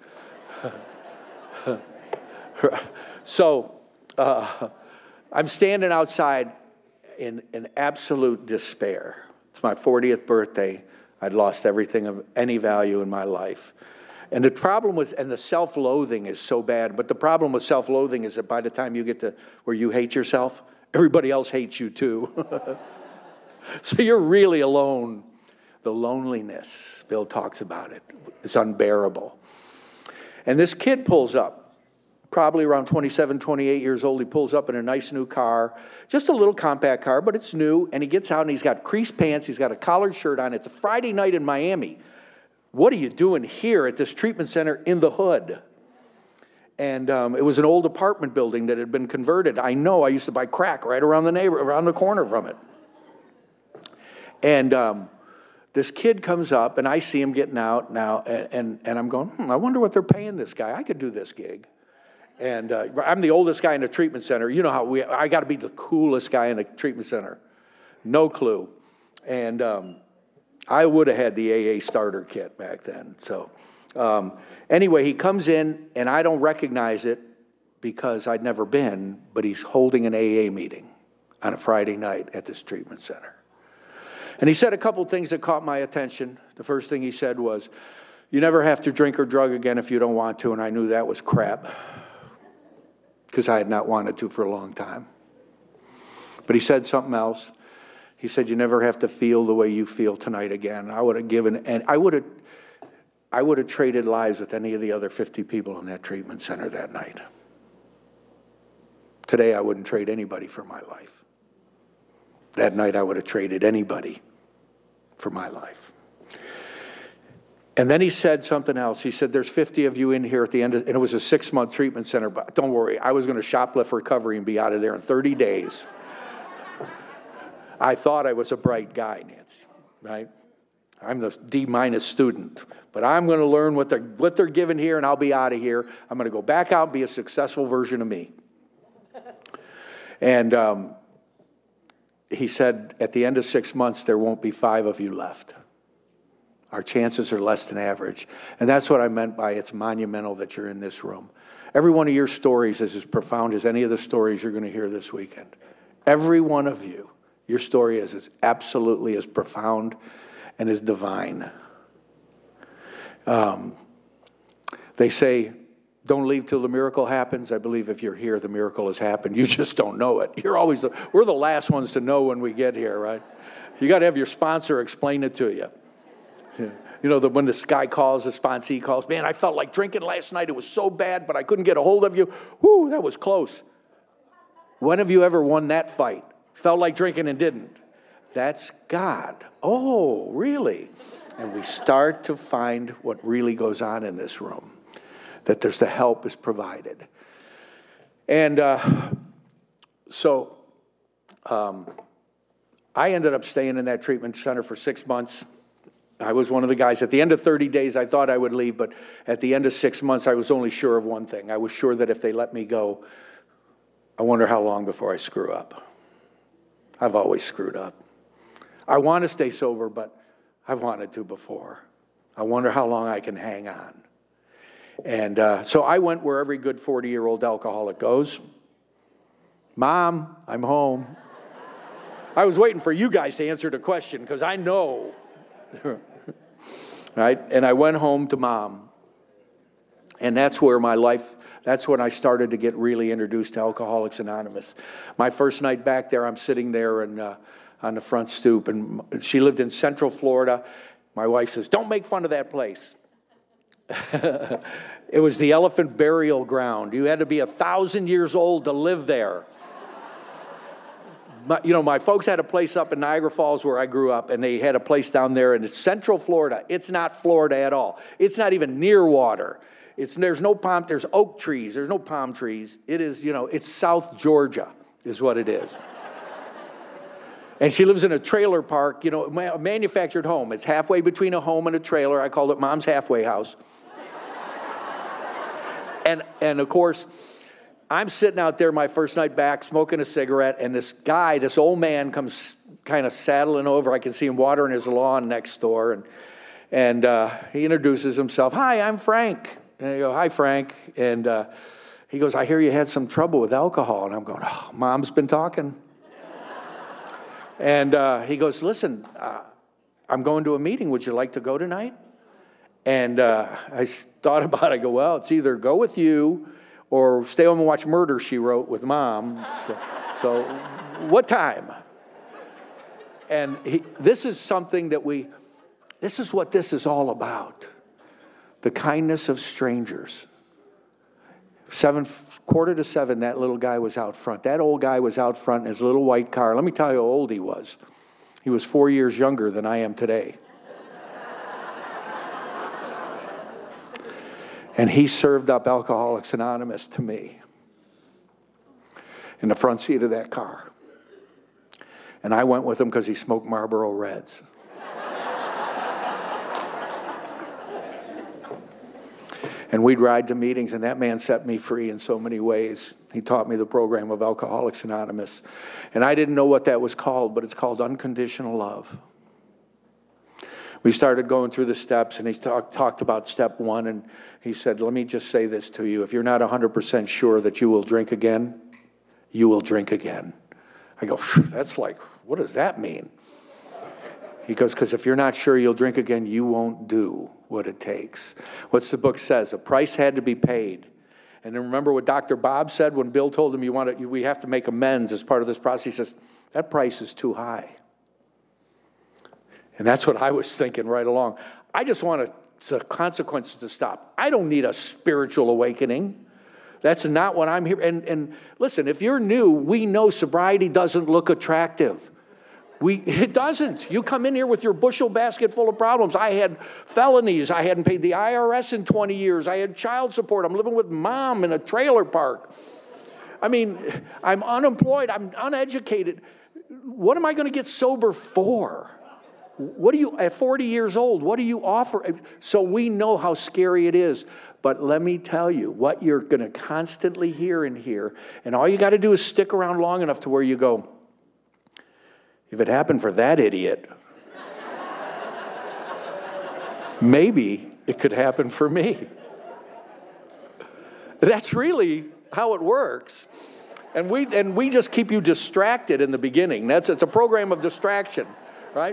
So I'm standing outside in absolute despair. It's my 40th birthday. I'd lost everything of any value in my life. And the problem was, and the self-loathing is so bad, but the problem with self-loathing is that by the time you get to where you hate yourself, everybody else hates you too. So you're really alone. The loneliness, Bill talks about it. It's unbearable. And this kid pulls up, probably around 27, 28 years old. He pulls up in a nice new car, just a little compact car, but it's new. And he gets out and he's got creased pants. He's got a collared shirt on. It's a Friday night in Miami. What are you doing here at this treatment center in the hood? And it was an old apartment building that had been converted. I know, I used to buy crack right around the corner from it. And this kid comes up, and I see him getting out now, and I'm going, I wonder what they're paying this guy. I could do this gig. And I'm the oldest guy in the treatment center. You know how I got to be the coolest guy in the treatment center. No clue. And I would have had the AA starter kit back then. So anyway, he comes in, and I don't recognize it because I'd never been, but he's holding an AA meeting on a Friday night at this treatment center. And he said a couple things that caught my attention. The first thing he said was, you never have to drink or drug again if you don't want to, and I knew that was crap because I had not wanted to for a long time. But he said something else. He said, you never have to feel the way you feel tonight again. I would have given, and I would have traded lives with any of the other 50 people in that treatment center that night. Today, I wouldn't trade anybody for my life. That night, I would have traded anybody for my life. And then he said something else. He said, there's 50 of you in here at the end, and it was a 6-month treatment center, but don't worry, I was going to shoplift recovery and be out of there in 30 days. I thought I was a bright guy, Nancy, right? I'm the D- student, but I'm going to learn what they're giving here, and I'll be out of here. I'm going to go back out and be a successful version of me. And he said, at the end of 6 months, there won't be 5 of you left. Our chances are less than average. And that's what I meant by it's monumental that you're in this room. Every one of your stories is as profound as any of the stories you're going to hear this weekend. Every one of you, your story is as absolutely as profound and as divine. They say, don't leave till the miracle happens. I believe if you're here, the miracle has happened. You just don't know it. We're the last ones to know when we get here, right? You got to have your sponsor explain it to you. You know, when this guy calls, the sponsee calls, man, I felt like drinking last night. It was so bad, but I couldn't get a hold of you. Whoo, that was close. When have you ever won that fight? Felt like drinking and didn't. That's God. Oh, really? And we start to find what really goes on in this room, that there's the help is provided. And so I ended up staying in that treatment center for 6 months. I was one of the guys. At the end of 30 days, I thought I would leave, but at the end of 6 months, I was only sure of one thing. I was sure that if they let me go, I wonder how long before I screw up. I've always screwed up. I want to stay sober, but I've wanted to before. I wonder how long I can hang on. And so I went where every good 40-year-old alcoholic goes. Mom, I'm home. I was waiting for you guys to answer the question because I know. Right? And I went home to Mom. And that's where my life, that's when I started to get really introduced to Alcoholics Anonymous. My first night back there, I'm sitting there and on the front stoop, and she lived in Central Florida. My wife says, don't make fun of that place. It was the elephant burial ground. You had to be 1,000 years old to live there. My folks had a place up in Niagara Falls where I grew up, and they had a place down there in Central Florida. It's not Florida at all. It's not even near water. There's no palm, there's oak trees. There's no palm trees. It is, it's South Georgia is what it is. And she lives in a trailer park, a manufactured home. It's halfway between a home and a trailer. I called it Mom's halfway house. And of course, I'm sitting out there my first night back, smoking a cigarette, and this old man comes kind of saddling over. I can see him watering his lawn next door, and he introduces himself. Hi, I'm Frank. And I go, hi, Frank. And he goes, I hear you had some trouble with alcohol. And I'm going, oh, Mom's been talking. And he goes, listen, I'm going to a meeting. Would you like to go tonight? And I thought about it. I go, well, it's either go with you or stay home and watch Murder, She Wrote with Mom. So what time? And this is something that this is what this is all about. The kindness of strangers. 6:45, that little guy was out front. That old guy was out front in his little white car. Let me tell you how old he was. He was 4 years younger than I am today. And he served up Alcoholics Anonymous to me in the front seat of that car. And I went with him because he smoked Marlboro Reds. And we'd ride to meetings, and that man set me free in so many ways. He taught me the program of Alcoholics Anonymous. And I didn't know what that was called, but it's called unconditional love. We started going through the steps, and he talked about step 1, and he said, let me just say this to you. If you're not 100% sure that you will drink again, you will drink again. I go, that's like, what does that mean? He goes, because if you're not sure you'll drink again, you won't do what it takes. What's the book says? A price had to be paid. And then remember what Dr. Bob said when Bill told him we have to make amends as part of this process? He says, that price is too high. And that's what I was thinking right along. I just want the consequences to stop. I don't need a spiritual awakening. That's not what I'm here. And listen, if you're new, we know sobriety doesn't look attractive. It doesn't. You come in here with your bushel basket full of problems. I had felonies. I hadn't paid the IRS in 20 years. I had child support. I'm living with Mom in a trailer park. I mean, I'm unemployed. I'm uneducated. What am I going to get sober for? At 40 years old, what do you offer? So we know how scary it is. But let me tell you, what you're going to constantly hear in here, and all you got to do is stick around long enough to where you go, if it happened for that idiot, maybe it could happen for me. That's really how it works. And we just keep you distracted in the beginning. It's a program of distraction, right?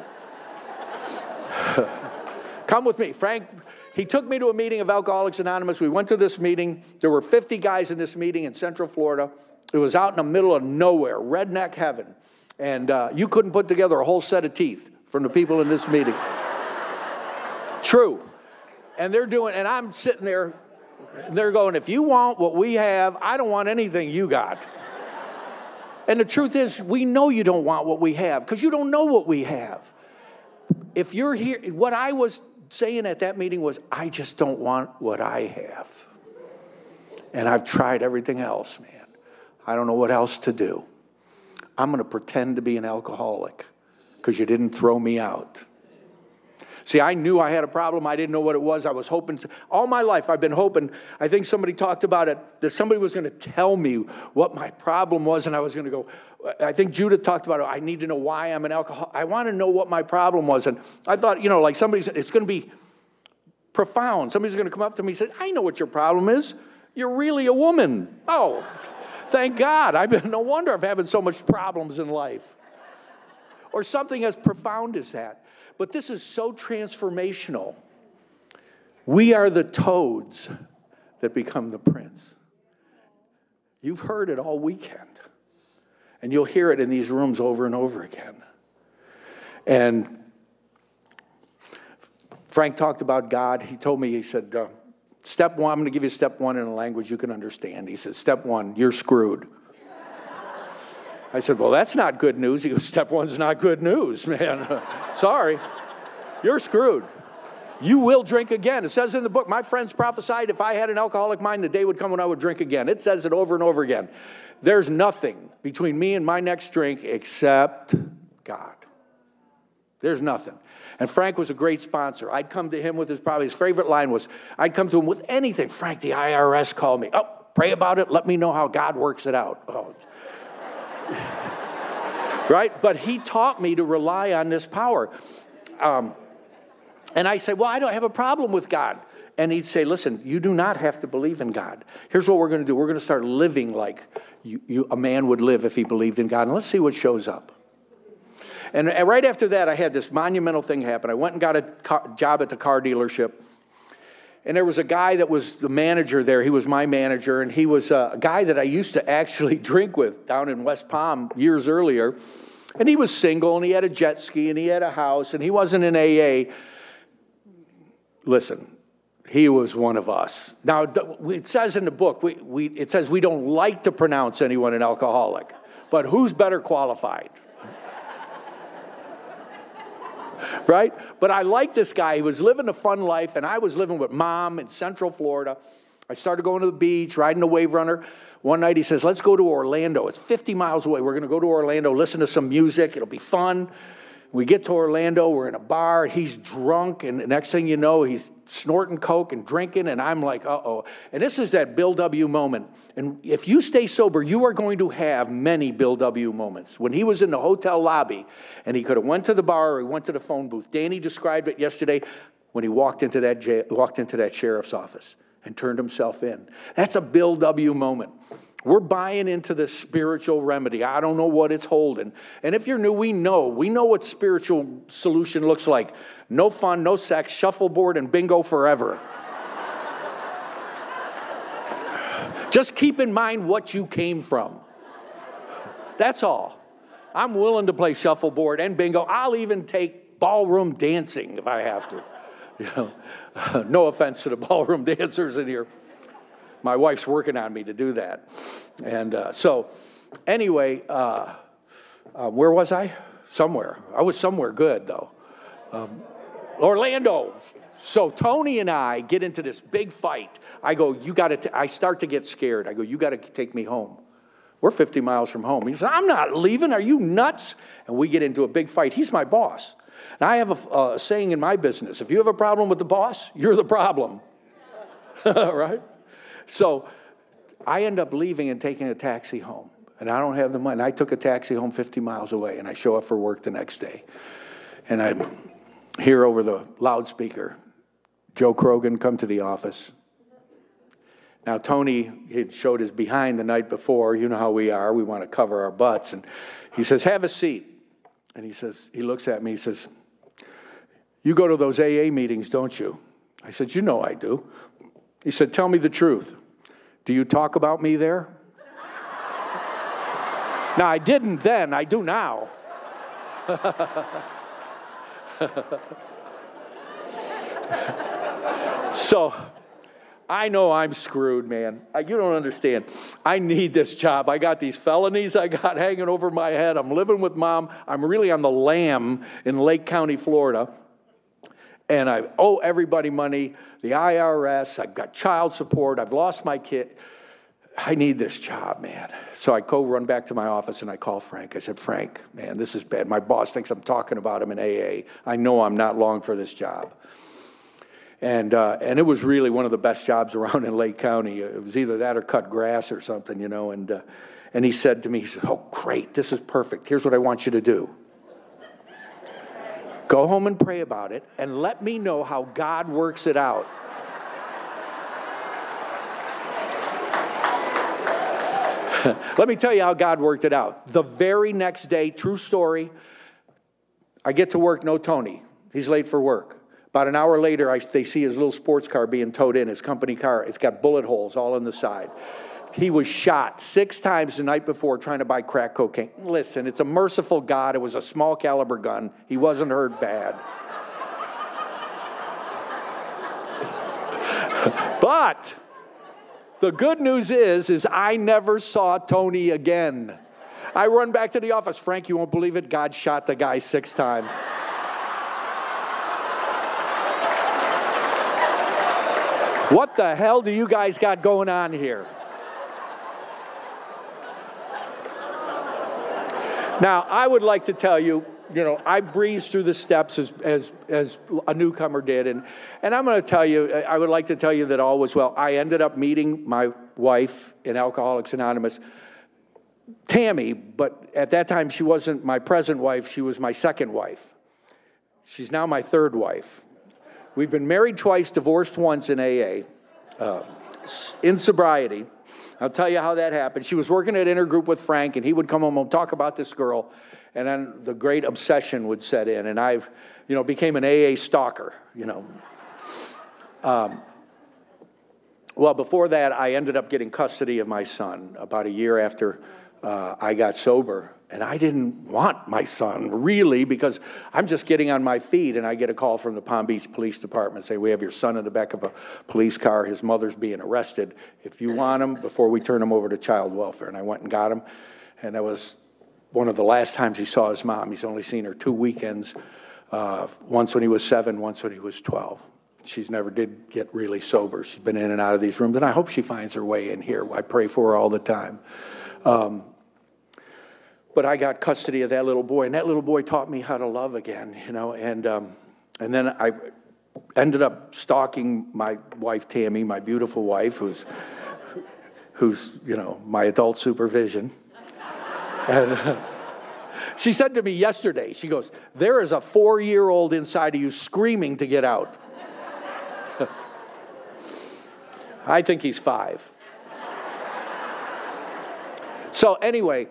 Come with me. Frank, he took me to a meeting of Alcoholics Anonymous. We went to this meeting. There were 50 guys in this meeting in Central Florida. It was out in the middle of nowhere, redneck heaven. And you couldn't put together a whole set of teeth from the people in this meeting. True. And they're doing, and I'm sitting there, and they're going, if you want what we have, I don't want anything you got. And the truth is, we know you don't want what we have because you don't know what we have. If you're here, what I was saying at that meeting was, I just don't want what I have. And I've tried everything else, man. I don't know what else to do. I'm going to pretend to be an alcoholic because you didn't throw me out. See, I knew I had a problem. I didn't know what it was. I was hoping. All my life, I've been hoping. I think somebody talked about it, that somebody was going to tell me what my problem was, and I was going to go. I think Judith talked about it. I need to know why I'm an alcoholic. I want to know what my problem was. And I thought, like it's going to be profound. Somebody's going to come up to me and say, I know what your problem is. You're really a woman. Oh, thank God. No wonder I'm having so much problems in life. Or something as profound as that. But this is so transformational. We are the toads that become the prince. You've heard it all weekend. And you'll hear it in these rooms over and over again. And Frank talked about God. He told me, he said, step one, I'm going to give you step one in a language you can understand. He said, step one, you're screwed. I said, well, that's not good news. He goes, step one's not good news, man. Sorry. You're screwed. You will drink again. It says in the book, my friends prophesied if I had an alcoholic mind, the day would come when I would drink again. It says it over and over again. There's nothing between me and my next drink except God. There's nothing. And Frank was a great sponsor. I'd come to him with his favorite line was, I'd come to him with anything. Frank, the IRS called me. Oh, pray about it. Let me know how God works it out. Oh. Right? But he taught me to rely on this power. And I say, well, I don't have a problem with God. And he'd say, listen, you do not have to believe in God. Here's what we're going to do. We're going to start living like a man would live if he believed in God. And let's see what shows up. And right after that, I had this monumental thing happen. I went and got a job at the car dealership. And there was a guy that was the manager there. He was my manager, and he was a guy that I used to actually drink with down in West Palm years earlier. And he was single, and he had a jet ski, and he had a house, and he wasn't in AA. Listen, he was one of us. Now, it says in the book, it says we don't like to pronounce anyone an alcoholic. But who's better qualified? Right? But I like this guy. He was living a fun life, and I was living with Mom in Central Florida. I started going to the beach, riding a wave runner. One night he says, let's go to Orlando. It's 50 miles away. We're going to go to Orlando, listen to some music. It'll be fun. We get to Orlando. We're in a bar. He's drunk, and the next thing you know, he's snorting coke and drinking, and I'm like, uh-oh. And this is that Bill W. moment. And if you stay sober, you are going to have many Bill W. moments. When he was in the hotel lobby, and he could have went to the bar or he went to the phone booth. Danny described it yesterday when he walked into that sheriff's office and turned himself in. That's a Bill W. moment. We're buying into the spiritual remedy. I don't know what it's holding. And if you're new, we know what spiritual solution looks like. No fun, no sex, shuffleboard, and bingo forever. Just keep in mind what you came from. That's all. I'm willing to play shuffleboard and bingo. I'll even take ballroom dancing if I have to. No offense to the ballroom dancers in here. My wife's working on me to do that. And so anyway, where was I? Somewhere. I was somewhere good, though. Orlando. So Tony and I get into this big fight. I go, I start to get scared. I go, you got to take me home. We're 50 miles from home. He says, I'm not leaving. Are you nuts? And we get into a big fight. He's my boss. And I have a saying in my business, if you have a problem with the boss, you're the problem. Right? So I end up leaving and taking a taxi home. And I don't have the money. And I took a taxi home 50 miles away. And I show up for work the next day. And I hear over the loudspeaker, Joe Krogan, come to the office. Now, Tony had showed his behind the night before. You know how we are. We want to cover our butts. And he says, have a seat. And he looks at me. He says, you go to those AA meetings, don't you? I said, you know I do. He said, tell me the truth. Do you talk about me there? Now, I didn't then. I do now. So I know I'm screwed, man. You don't understand. I need this job. I got these felonies I got hanging over my head. I'm living with Mom. I'm really on the lam in Lake County, Florida. And I owe everybody money, the IRS. I've got child support. I've lost my kid. I need this job, man. So I run back to my office and I call Frank. I said, Frank, man, this is bad. My boss thinks I'm talking about him in AA. I know I'm not long for this job. And it was really one of the best jobs around in Lake County. It was either that or cut grass or something, you know. And he said to me, he said, oh, great, this is perfect. Here's what I want you to do. Go home and pray about it and let me know how God works it out. Let me tell you how God worked it out. The very next day, true story, I get to work, no Tony. He's late for work. About an hour later, they see his little sports car being towed in, his company car. It's got bullet holes all on the side. He was shot 6 times the night before trying to buy crack cocaine. Listen, it's a merciful God. It was a small caliber gun. He wasn't hurt bad. But the good news is I never saw Tony again. I run back to the office. Frank, you won't believe it. God shot the guy 6 times. What the hell do you guys got going on here? Now, I would like to tell you, I breezed through the steps as a newcomer did. And I'm going to tell you, I would like to tell you that all was well. I ended up meeting my wife in Alcoholics Anonymous, Tammy, but at that time she wasn't my present wife. She was my second wife. She's now my third wife. We've been married twice, divorced once in AA, in sobriety. I'll tell you how that happened. She was working at Intergroup with Frank, and he would come home and talk about this girl, and then the great obsession would set in, and I became an AA stalker, Well, before that, I ended up getting custody of my son about a year after I got sober. And I didn't want my son, really, because I'm just getting on my feet, and I get a call from the Palm Beach Police Department saying, we have your son in the back of a police car. His mother's being arrested. If you want him, before we turn him over to child welfare. And I went and got him, and that was one of the last times he saw his mom. He's only seen her 2 weekends, once when he was 7, once when he was 12. She's never did get really sober. She's been in and out of these rooms, and I hope she finds her way in here. I pray for her all the time. But I got custody of that little boy, and that little boy taught me how to love again, and then I ended up stalking my wife, Tammy, my beautiful wife, who's my adult supervision. And she said to me yesterday, she goes, there is a 4-year-old inside of you screaming to get out. I think he's 5. So anyway,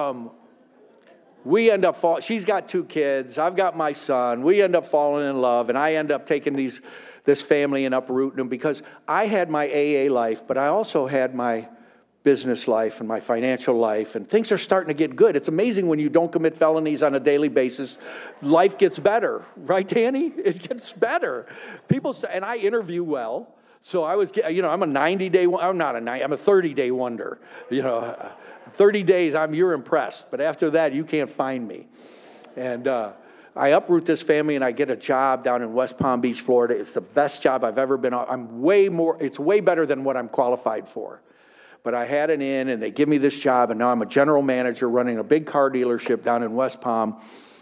we end up she's got 2 kids. I've got my son. We end up falling in love, and I end up taking this family and uprooting them because I had my AA life, but I also had my business life and my financial life, and things are starting to get good. It's amazing when you don't commit felonies on a daily basis. Life gets better, right, Danny? It gets better. And I interview well, so I'm a 90-day. I'm not a 90. I'm a 30-day wonder. 30 days, you're impressed. But after that, you can't find me. And I uproot this family, and I get a job down in West Palm Beach, Florida. It's the best job I've ever been on. It's way better than what I'm qualified for. But I had an in, and they give me this job, and now I'm a general manager running a big car dealership down in West Palm.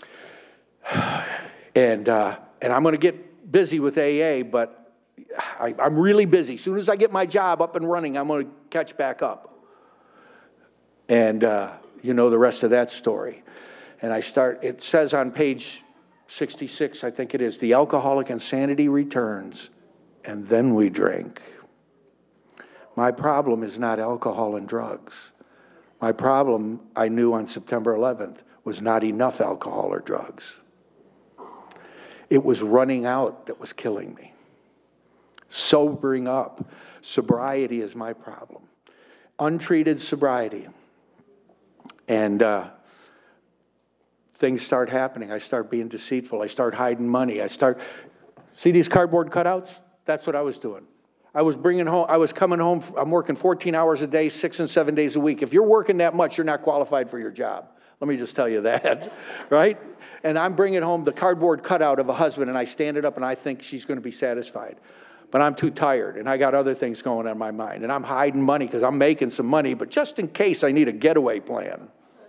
And I'm going to get busy with AA, but I'm really busy. As soon as I get my job up and running, I'm going to catch back up. And you know the rest of that story. And it says on page 66, I think it is, the alcoholic insanity returns, and then we drink. My problem is not alcohol and drugs. My problem, I knew on September 11th, was not enough alcohol or drugs. It was running out that was killing me. Sobering up. Sobriety is my problem. Untreated sobriety. And things start happening. I start being deceitful. I start hiding money. See these cardboard cutouts? That's what I was doing. I was coming home, I'm working 14 hours a day, 6 and 7 days a week. If you're working that much, you're not qualified for your job. Let me just tell you that, right? And I'm bringing home the cardboard cutout of a husband, and I stand it up, and I think she's going to be satisfied. But I'm too tired, and I got other things going on in my mind. And I'm hiding money because I'm making some money, but just in case I need a getaway plan.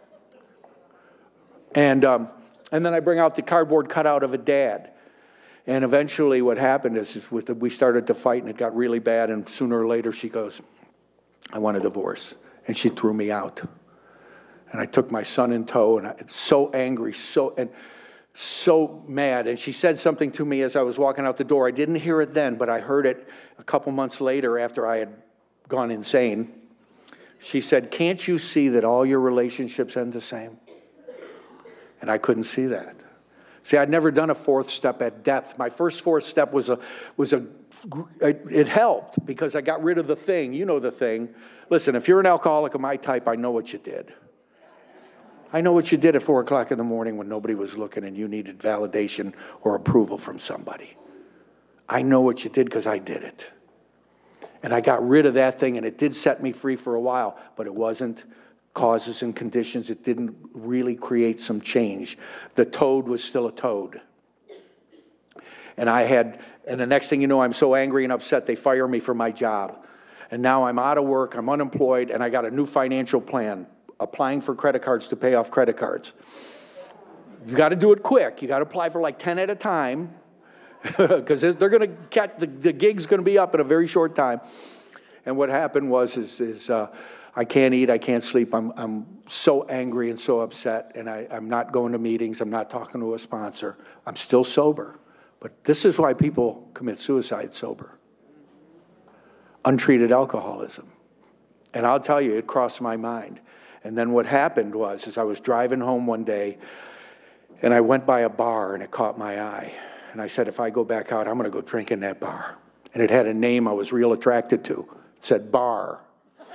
And then I bring out the cardboard cutout of a dad. And eventually what happened is we started to fight, and it got really bad, and sooner or later she goes, I want a divorce. And she threw me out. And I took my son in tow, and I was so angry, so mad. And she said something to me as I was walking out the door. I didn't hear it then, but I heard it a couple months later after I had gone insane. She said, can't you see that all your relationships end the same? And I couldn't see that. See, I'd never done a fourth step at depth. My first fourth step it helped because I got rid of the thing. You know the thing. Listen, if you're an alcoholic of my type, I know what you did. I know what you did at 4 o'clock in the morning when nobody was looking and you needed validation or approval from somebody. I know what you did because I did it. And I got rid of that thing, and it did set me free for a while, but it wasn't causes and conditions. It didn't really create some change. The toad was still a toad. And the next thing you know, I'm so angry and upset, they fire me from my job. And now I'm out of work, I'm unemployed, and I got a new financial plan, applying for credit cards to pay off credit cards. You got to do it quick. You got to apply for like 10 at a time because they're going to catch, the gig's going to be up in a very short time. And what happened was I can't eat, I can't sleep. I'm so angry and so upset, and I'm not going to meetings. I'm not talking to a sponsor. I'm still sober. But this is why people commit suicide sober. Untreated alcoholism. And I'll tell you, it crossed my mind. And then what happened was I was driving home one day, and I went by a bar, and it caught my eye. And I said, if I go back out, I'm going to go drink in that bar. And it had a name I was real attracted to. It said Bar.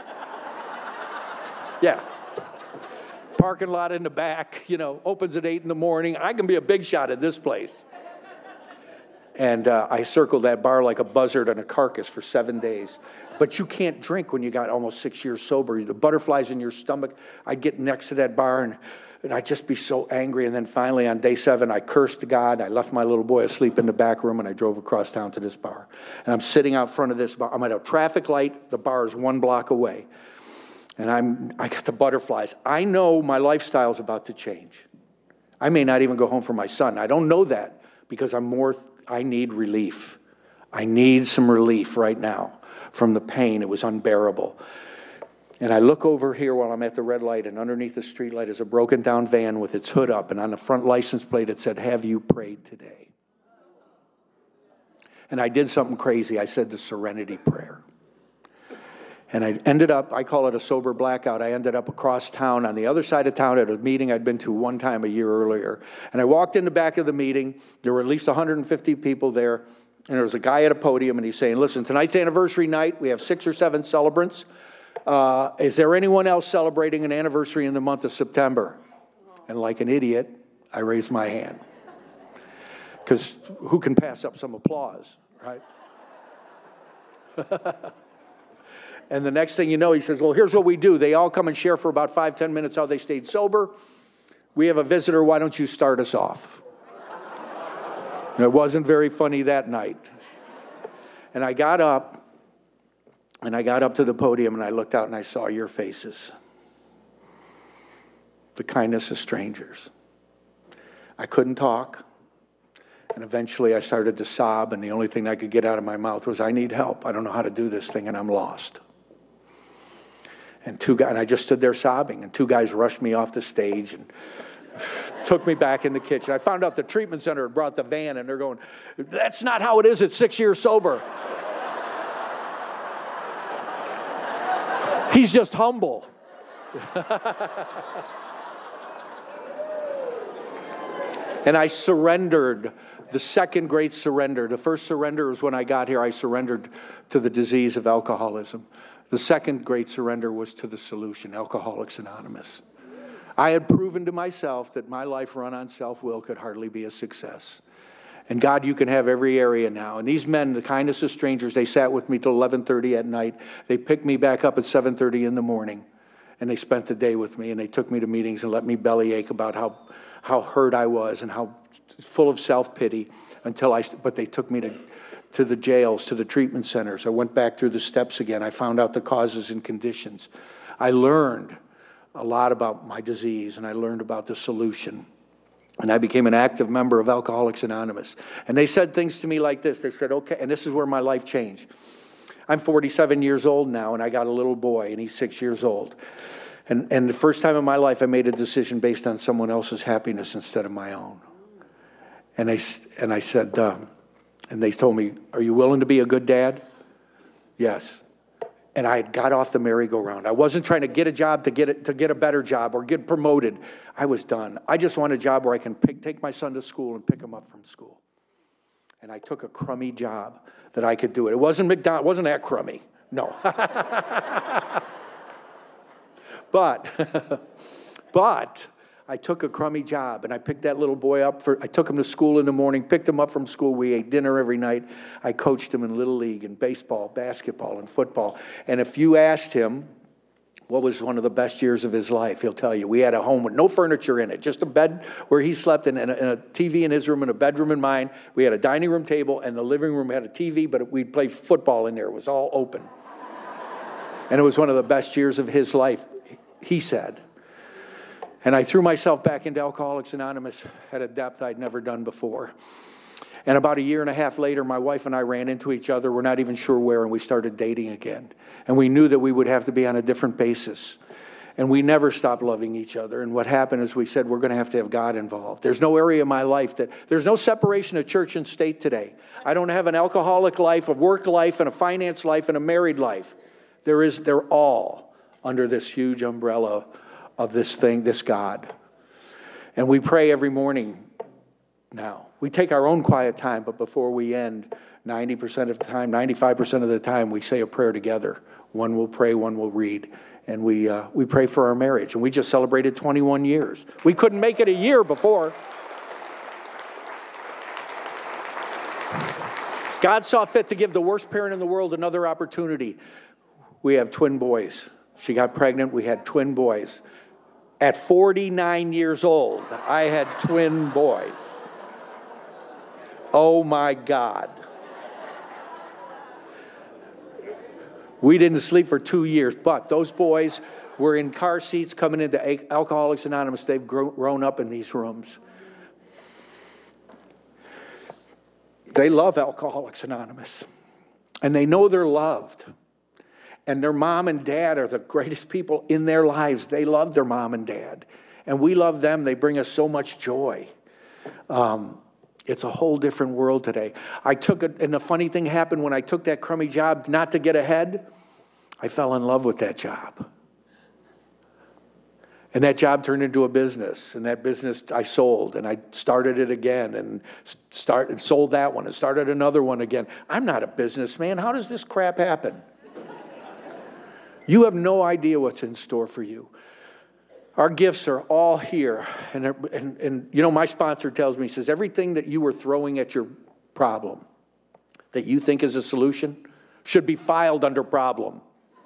Yeah. Parking lot in the back, opens at 8 in the morning. I can be a big shot at this place. And I circled that bar like a buzzard on a carcass for 7 days. But you can't drink when you got almost 6 years sober. The butterflies in your stomach. I'd get next to that bar, and I'd just be so angry. And then finally on day 7, I cursed God. I left my little boy asleep in the back room, and I drove across town to this bar. And I'm sitting out front of this bar. I'm at a traffic light. The bar is 1 block away. And I got the butterflies. I know my lifestyle's about to change. I may not even go home for my son. I don't know that because I need relief. I need some relief right now from the pain. It was unbearable. And I look over here while I'm at the red light, and underneath the street light is a broken down van with its hood up, and on the front license plate it said, have you prayed today? And I did something crazy. I said the Serenity Prayer. And I call it a sober blackout. I ended up across town on the other side of town at a meeting I'd been to one time a year earlier. And I walked in the back of the meeting. There were at least 150 people there. And there was a guy at a podium, and he's saying, listen, tonight's anniversary night. We have 6 or 7 celebrants. Is there anyone else celebrating an anniversary in the month of September? And like an idiot, I raised my hand. Because who can pass up some applause, right? And the next thing you know, he says, well, here's what we do. They all come and share for about 5-10 minutes how they stayed sober. We have a visitor. Why don't you start us off? And it wasn't very funny that night. And I got up to the podium, and I looked out, and I saw your faces. The kindness of strangers. I couldn't talk. And eventually I started to sob, and the only thing I could get out of my mouth was, I need help. I don't know how to do this thing, and I'm lost. And I just stood there sobbing, and 2 guys rushed me off the stage and took me back in the kitchen. I found out the treatment center had brought the van, and they're going, that's not how it is at 6 years sober. He's just humble. And I surrendered, the second great surrender. The first surrender was when I got here. I surrendered to the disease of alcoholism. The second great surrender was to the solution, Alcoholics Anonymous. I had proven to myself that my life run on self-will could hardly be a success. And God, you can have every area now. And these men, the kindest of strangers, they sat with me till 11:30 at night. They picked me back up at 7:30 in the morning. And they spent the day with me, and they took me to meetings and let me bellyache about how hurt I was and how full of self-pity but they took me to the jails, to the treatment centers. I went back through the steps again. I found out the causes and conditions. I learned a lot about my disease, and I learned about the solution. And I became an active member of Alcoholics Anonymous. And they said things to me like this. They said, okay, and this is where my life changed. I'm 47 years old now, and I got a little boy, and he's 6 years old. And the first time in my life, I made a decision based on someone else's happiness instead of my own. And I said, and they told me, are you willing to be a good dad? Yes. And I had got off the merry-go-round. I wasn't trying to get a job to get a better job or get promoted. I was done. I just want a job where I can take my son to school and pick him up from school. And I took a crummy job that I could do it. It wasn't McDonald's. It wasn't that crummy. No. But I took a crummy job, and I picked that little boy up. I took him to school in the morning, picked him up from school. We ate dinner every night. I coached him in Little League and baseball, basketball, and football. And if you asked him what was one of the best years of his life, he'll tell you. We had a home with no furniture in it, just a bed where he slept and a TV in his room and a bedroom in mine. We had a dining room table, and the living room had a TV, but we'd play football in there. It was all open. And it was one of the best years of his life, he said. And I threw myself back into Alcoholics Anonymous at a depth I'd never done before. And about a year and a half later, my wife and I ran into each other. We're not even sure where, and we started dating again. And we knew that we would have to be on a different basis. And we never stopped loving each other. And what happened is we said, we're going to have God involved. There's no area of my life there's no separation of church and state today. I don't have an alcoholic life, a work life, and a finance life, and a married life. They're all under this huge umbrella of this God. And we pray every morning now. We take our own quiet time, but before we end, 90% of the time, 95% of the time, we say a prayer together. One will pray, one will read. And we pray for our marriage. And we just celebrated 21 years. We couldn't make it a year before. God saw fit to give the worst parent in the world another opportunity. We have twin boys. She got pregnant. We had twin boys. At 49 years old, I had twin boys. Oh, my God. We didn't sleep for 2 years, but those boys were in car seats coming into Alcoholics Anonymous. They've grown up in these rooms. They love Alcoholics Anonymous, and they know they're loved. And their mom and dad are the greatest people in their lives. They love their mom and dad. And we love them. They bring us so much joy. It's a whole different world today. And the funny thing happened when I took that crummy job not to get ahead, I fell in love with that job. And that job turned into a business. And that business I sold. And I started it again and sold that one and started another one again. I'm not a businessman. How does this crap happen? You have no idea what's in store for you. Our gifts are all here. And you know, my sponsor tells me, he says, everything that you were throwing at your problem that you think is a solution should be filed under problem.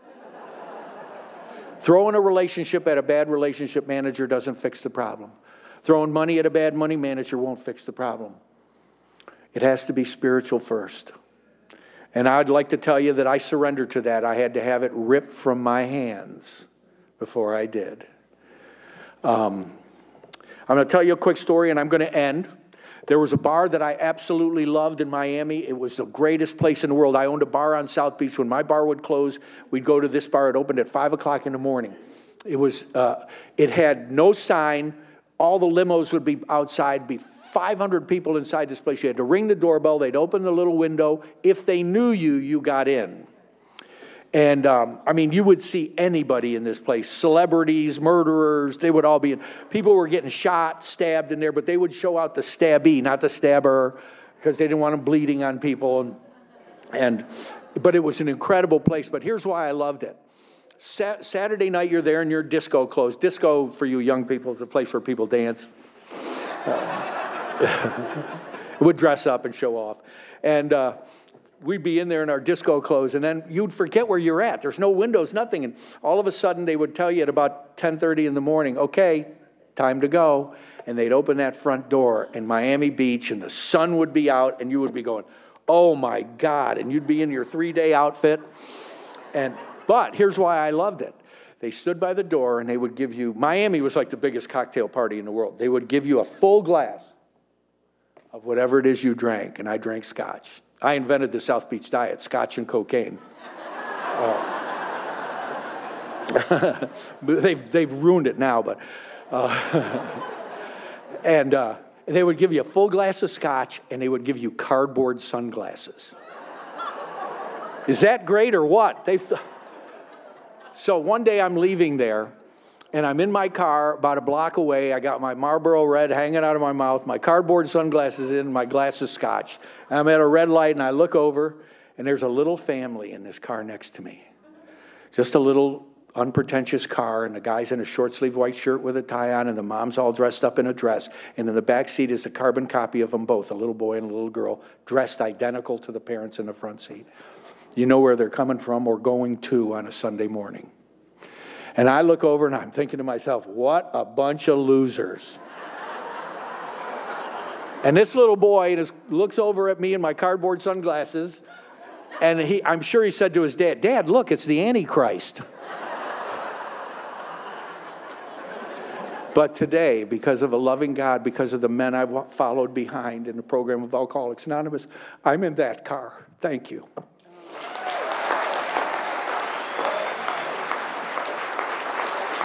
Throwing a relationship at a bad relationship manager doesn't fix the problem. Throwing money at a bad money manager won't fix the problem. It has to be spiritual first. And I'd like to tell you that I surrendered to that. I had to have it ripped from my hands before I did. I'm going to tell you a quick story, and I'm going to end. There was a bar that I absolutely loved in Miami. It was the greatest place in the world. I owned a bar on South Beach. When my bar would close, we'd go to this bar. It opened at 5 o'clock in the morning. It had no sign. All the limos would be outside, be 500 people inside this place. You had to ring the doorbell. They'd open the little window. If they knew you, you got in. And, you would see anybody in this place. Celebrities, murderers, they would all be in. People were getting shot, stabbed in there, but they would show out the stabbee, not the stabber, because they didn't want them bleeding on people. But it was an incredible place. But here's why I loved it. Saturday night, you're there and your disco closed. Disco, for you young people, is a place where people dance. would dress up and show off. And we'd be in there in our disco clothes, and then you'd forget where you're at. There's no windows, nothing. And all of a sudden, they would tell you at about 10:30 in the morning, okay, time to go. And they'd open that front door in Miami Beach, and the sun would be out, and you would be going, oh, my God. And you'd be in your 3-day outfit. But here's why I loved it. They stood by the door, and they would give you, Miami was like the biggest cocktail party in the world. They would give you a full glass of whatever it is you drank, and I drank scotch. I invented the South Beach diet, scotch and cocaine. They've ruined it now, but... And they would give you a full glass of scotch, and they would give you cardboard sunglasses. Is that great or what? So one day I'm leaving there, and I'm in my car about a block away. I got my Marlboro Red hanging out of my mouth, my cardboard sunglasses in, my glass of scotch. And I'm at a red light, and I look over, and there's a little family in this car next to me. Just a little unpretentious car, and the guy's in a short-sleeve white shirt with a tie on, and the mom's all dressed up in a dress. And in the back seat is a carbon copy of them both, a little boy and a little girl, dressed identical to the parents in the front seat. You know where they're coming from or going to on a Sunday morning. And I look over, and I'm thinking to myself, what a bunch of losers. And this little boy looks over at me in my cardboard sunglasses, and I'm sure he said to his dad, Dad, look, it's the Antichrist. But today, because of a loving God, because of the men I've followed behind in the program of Alcoholics Anonymous, I'm in that car. Thank you.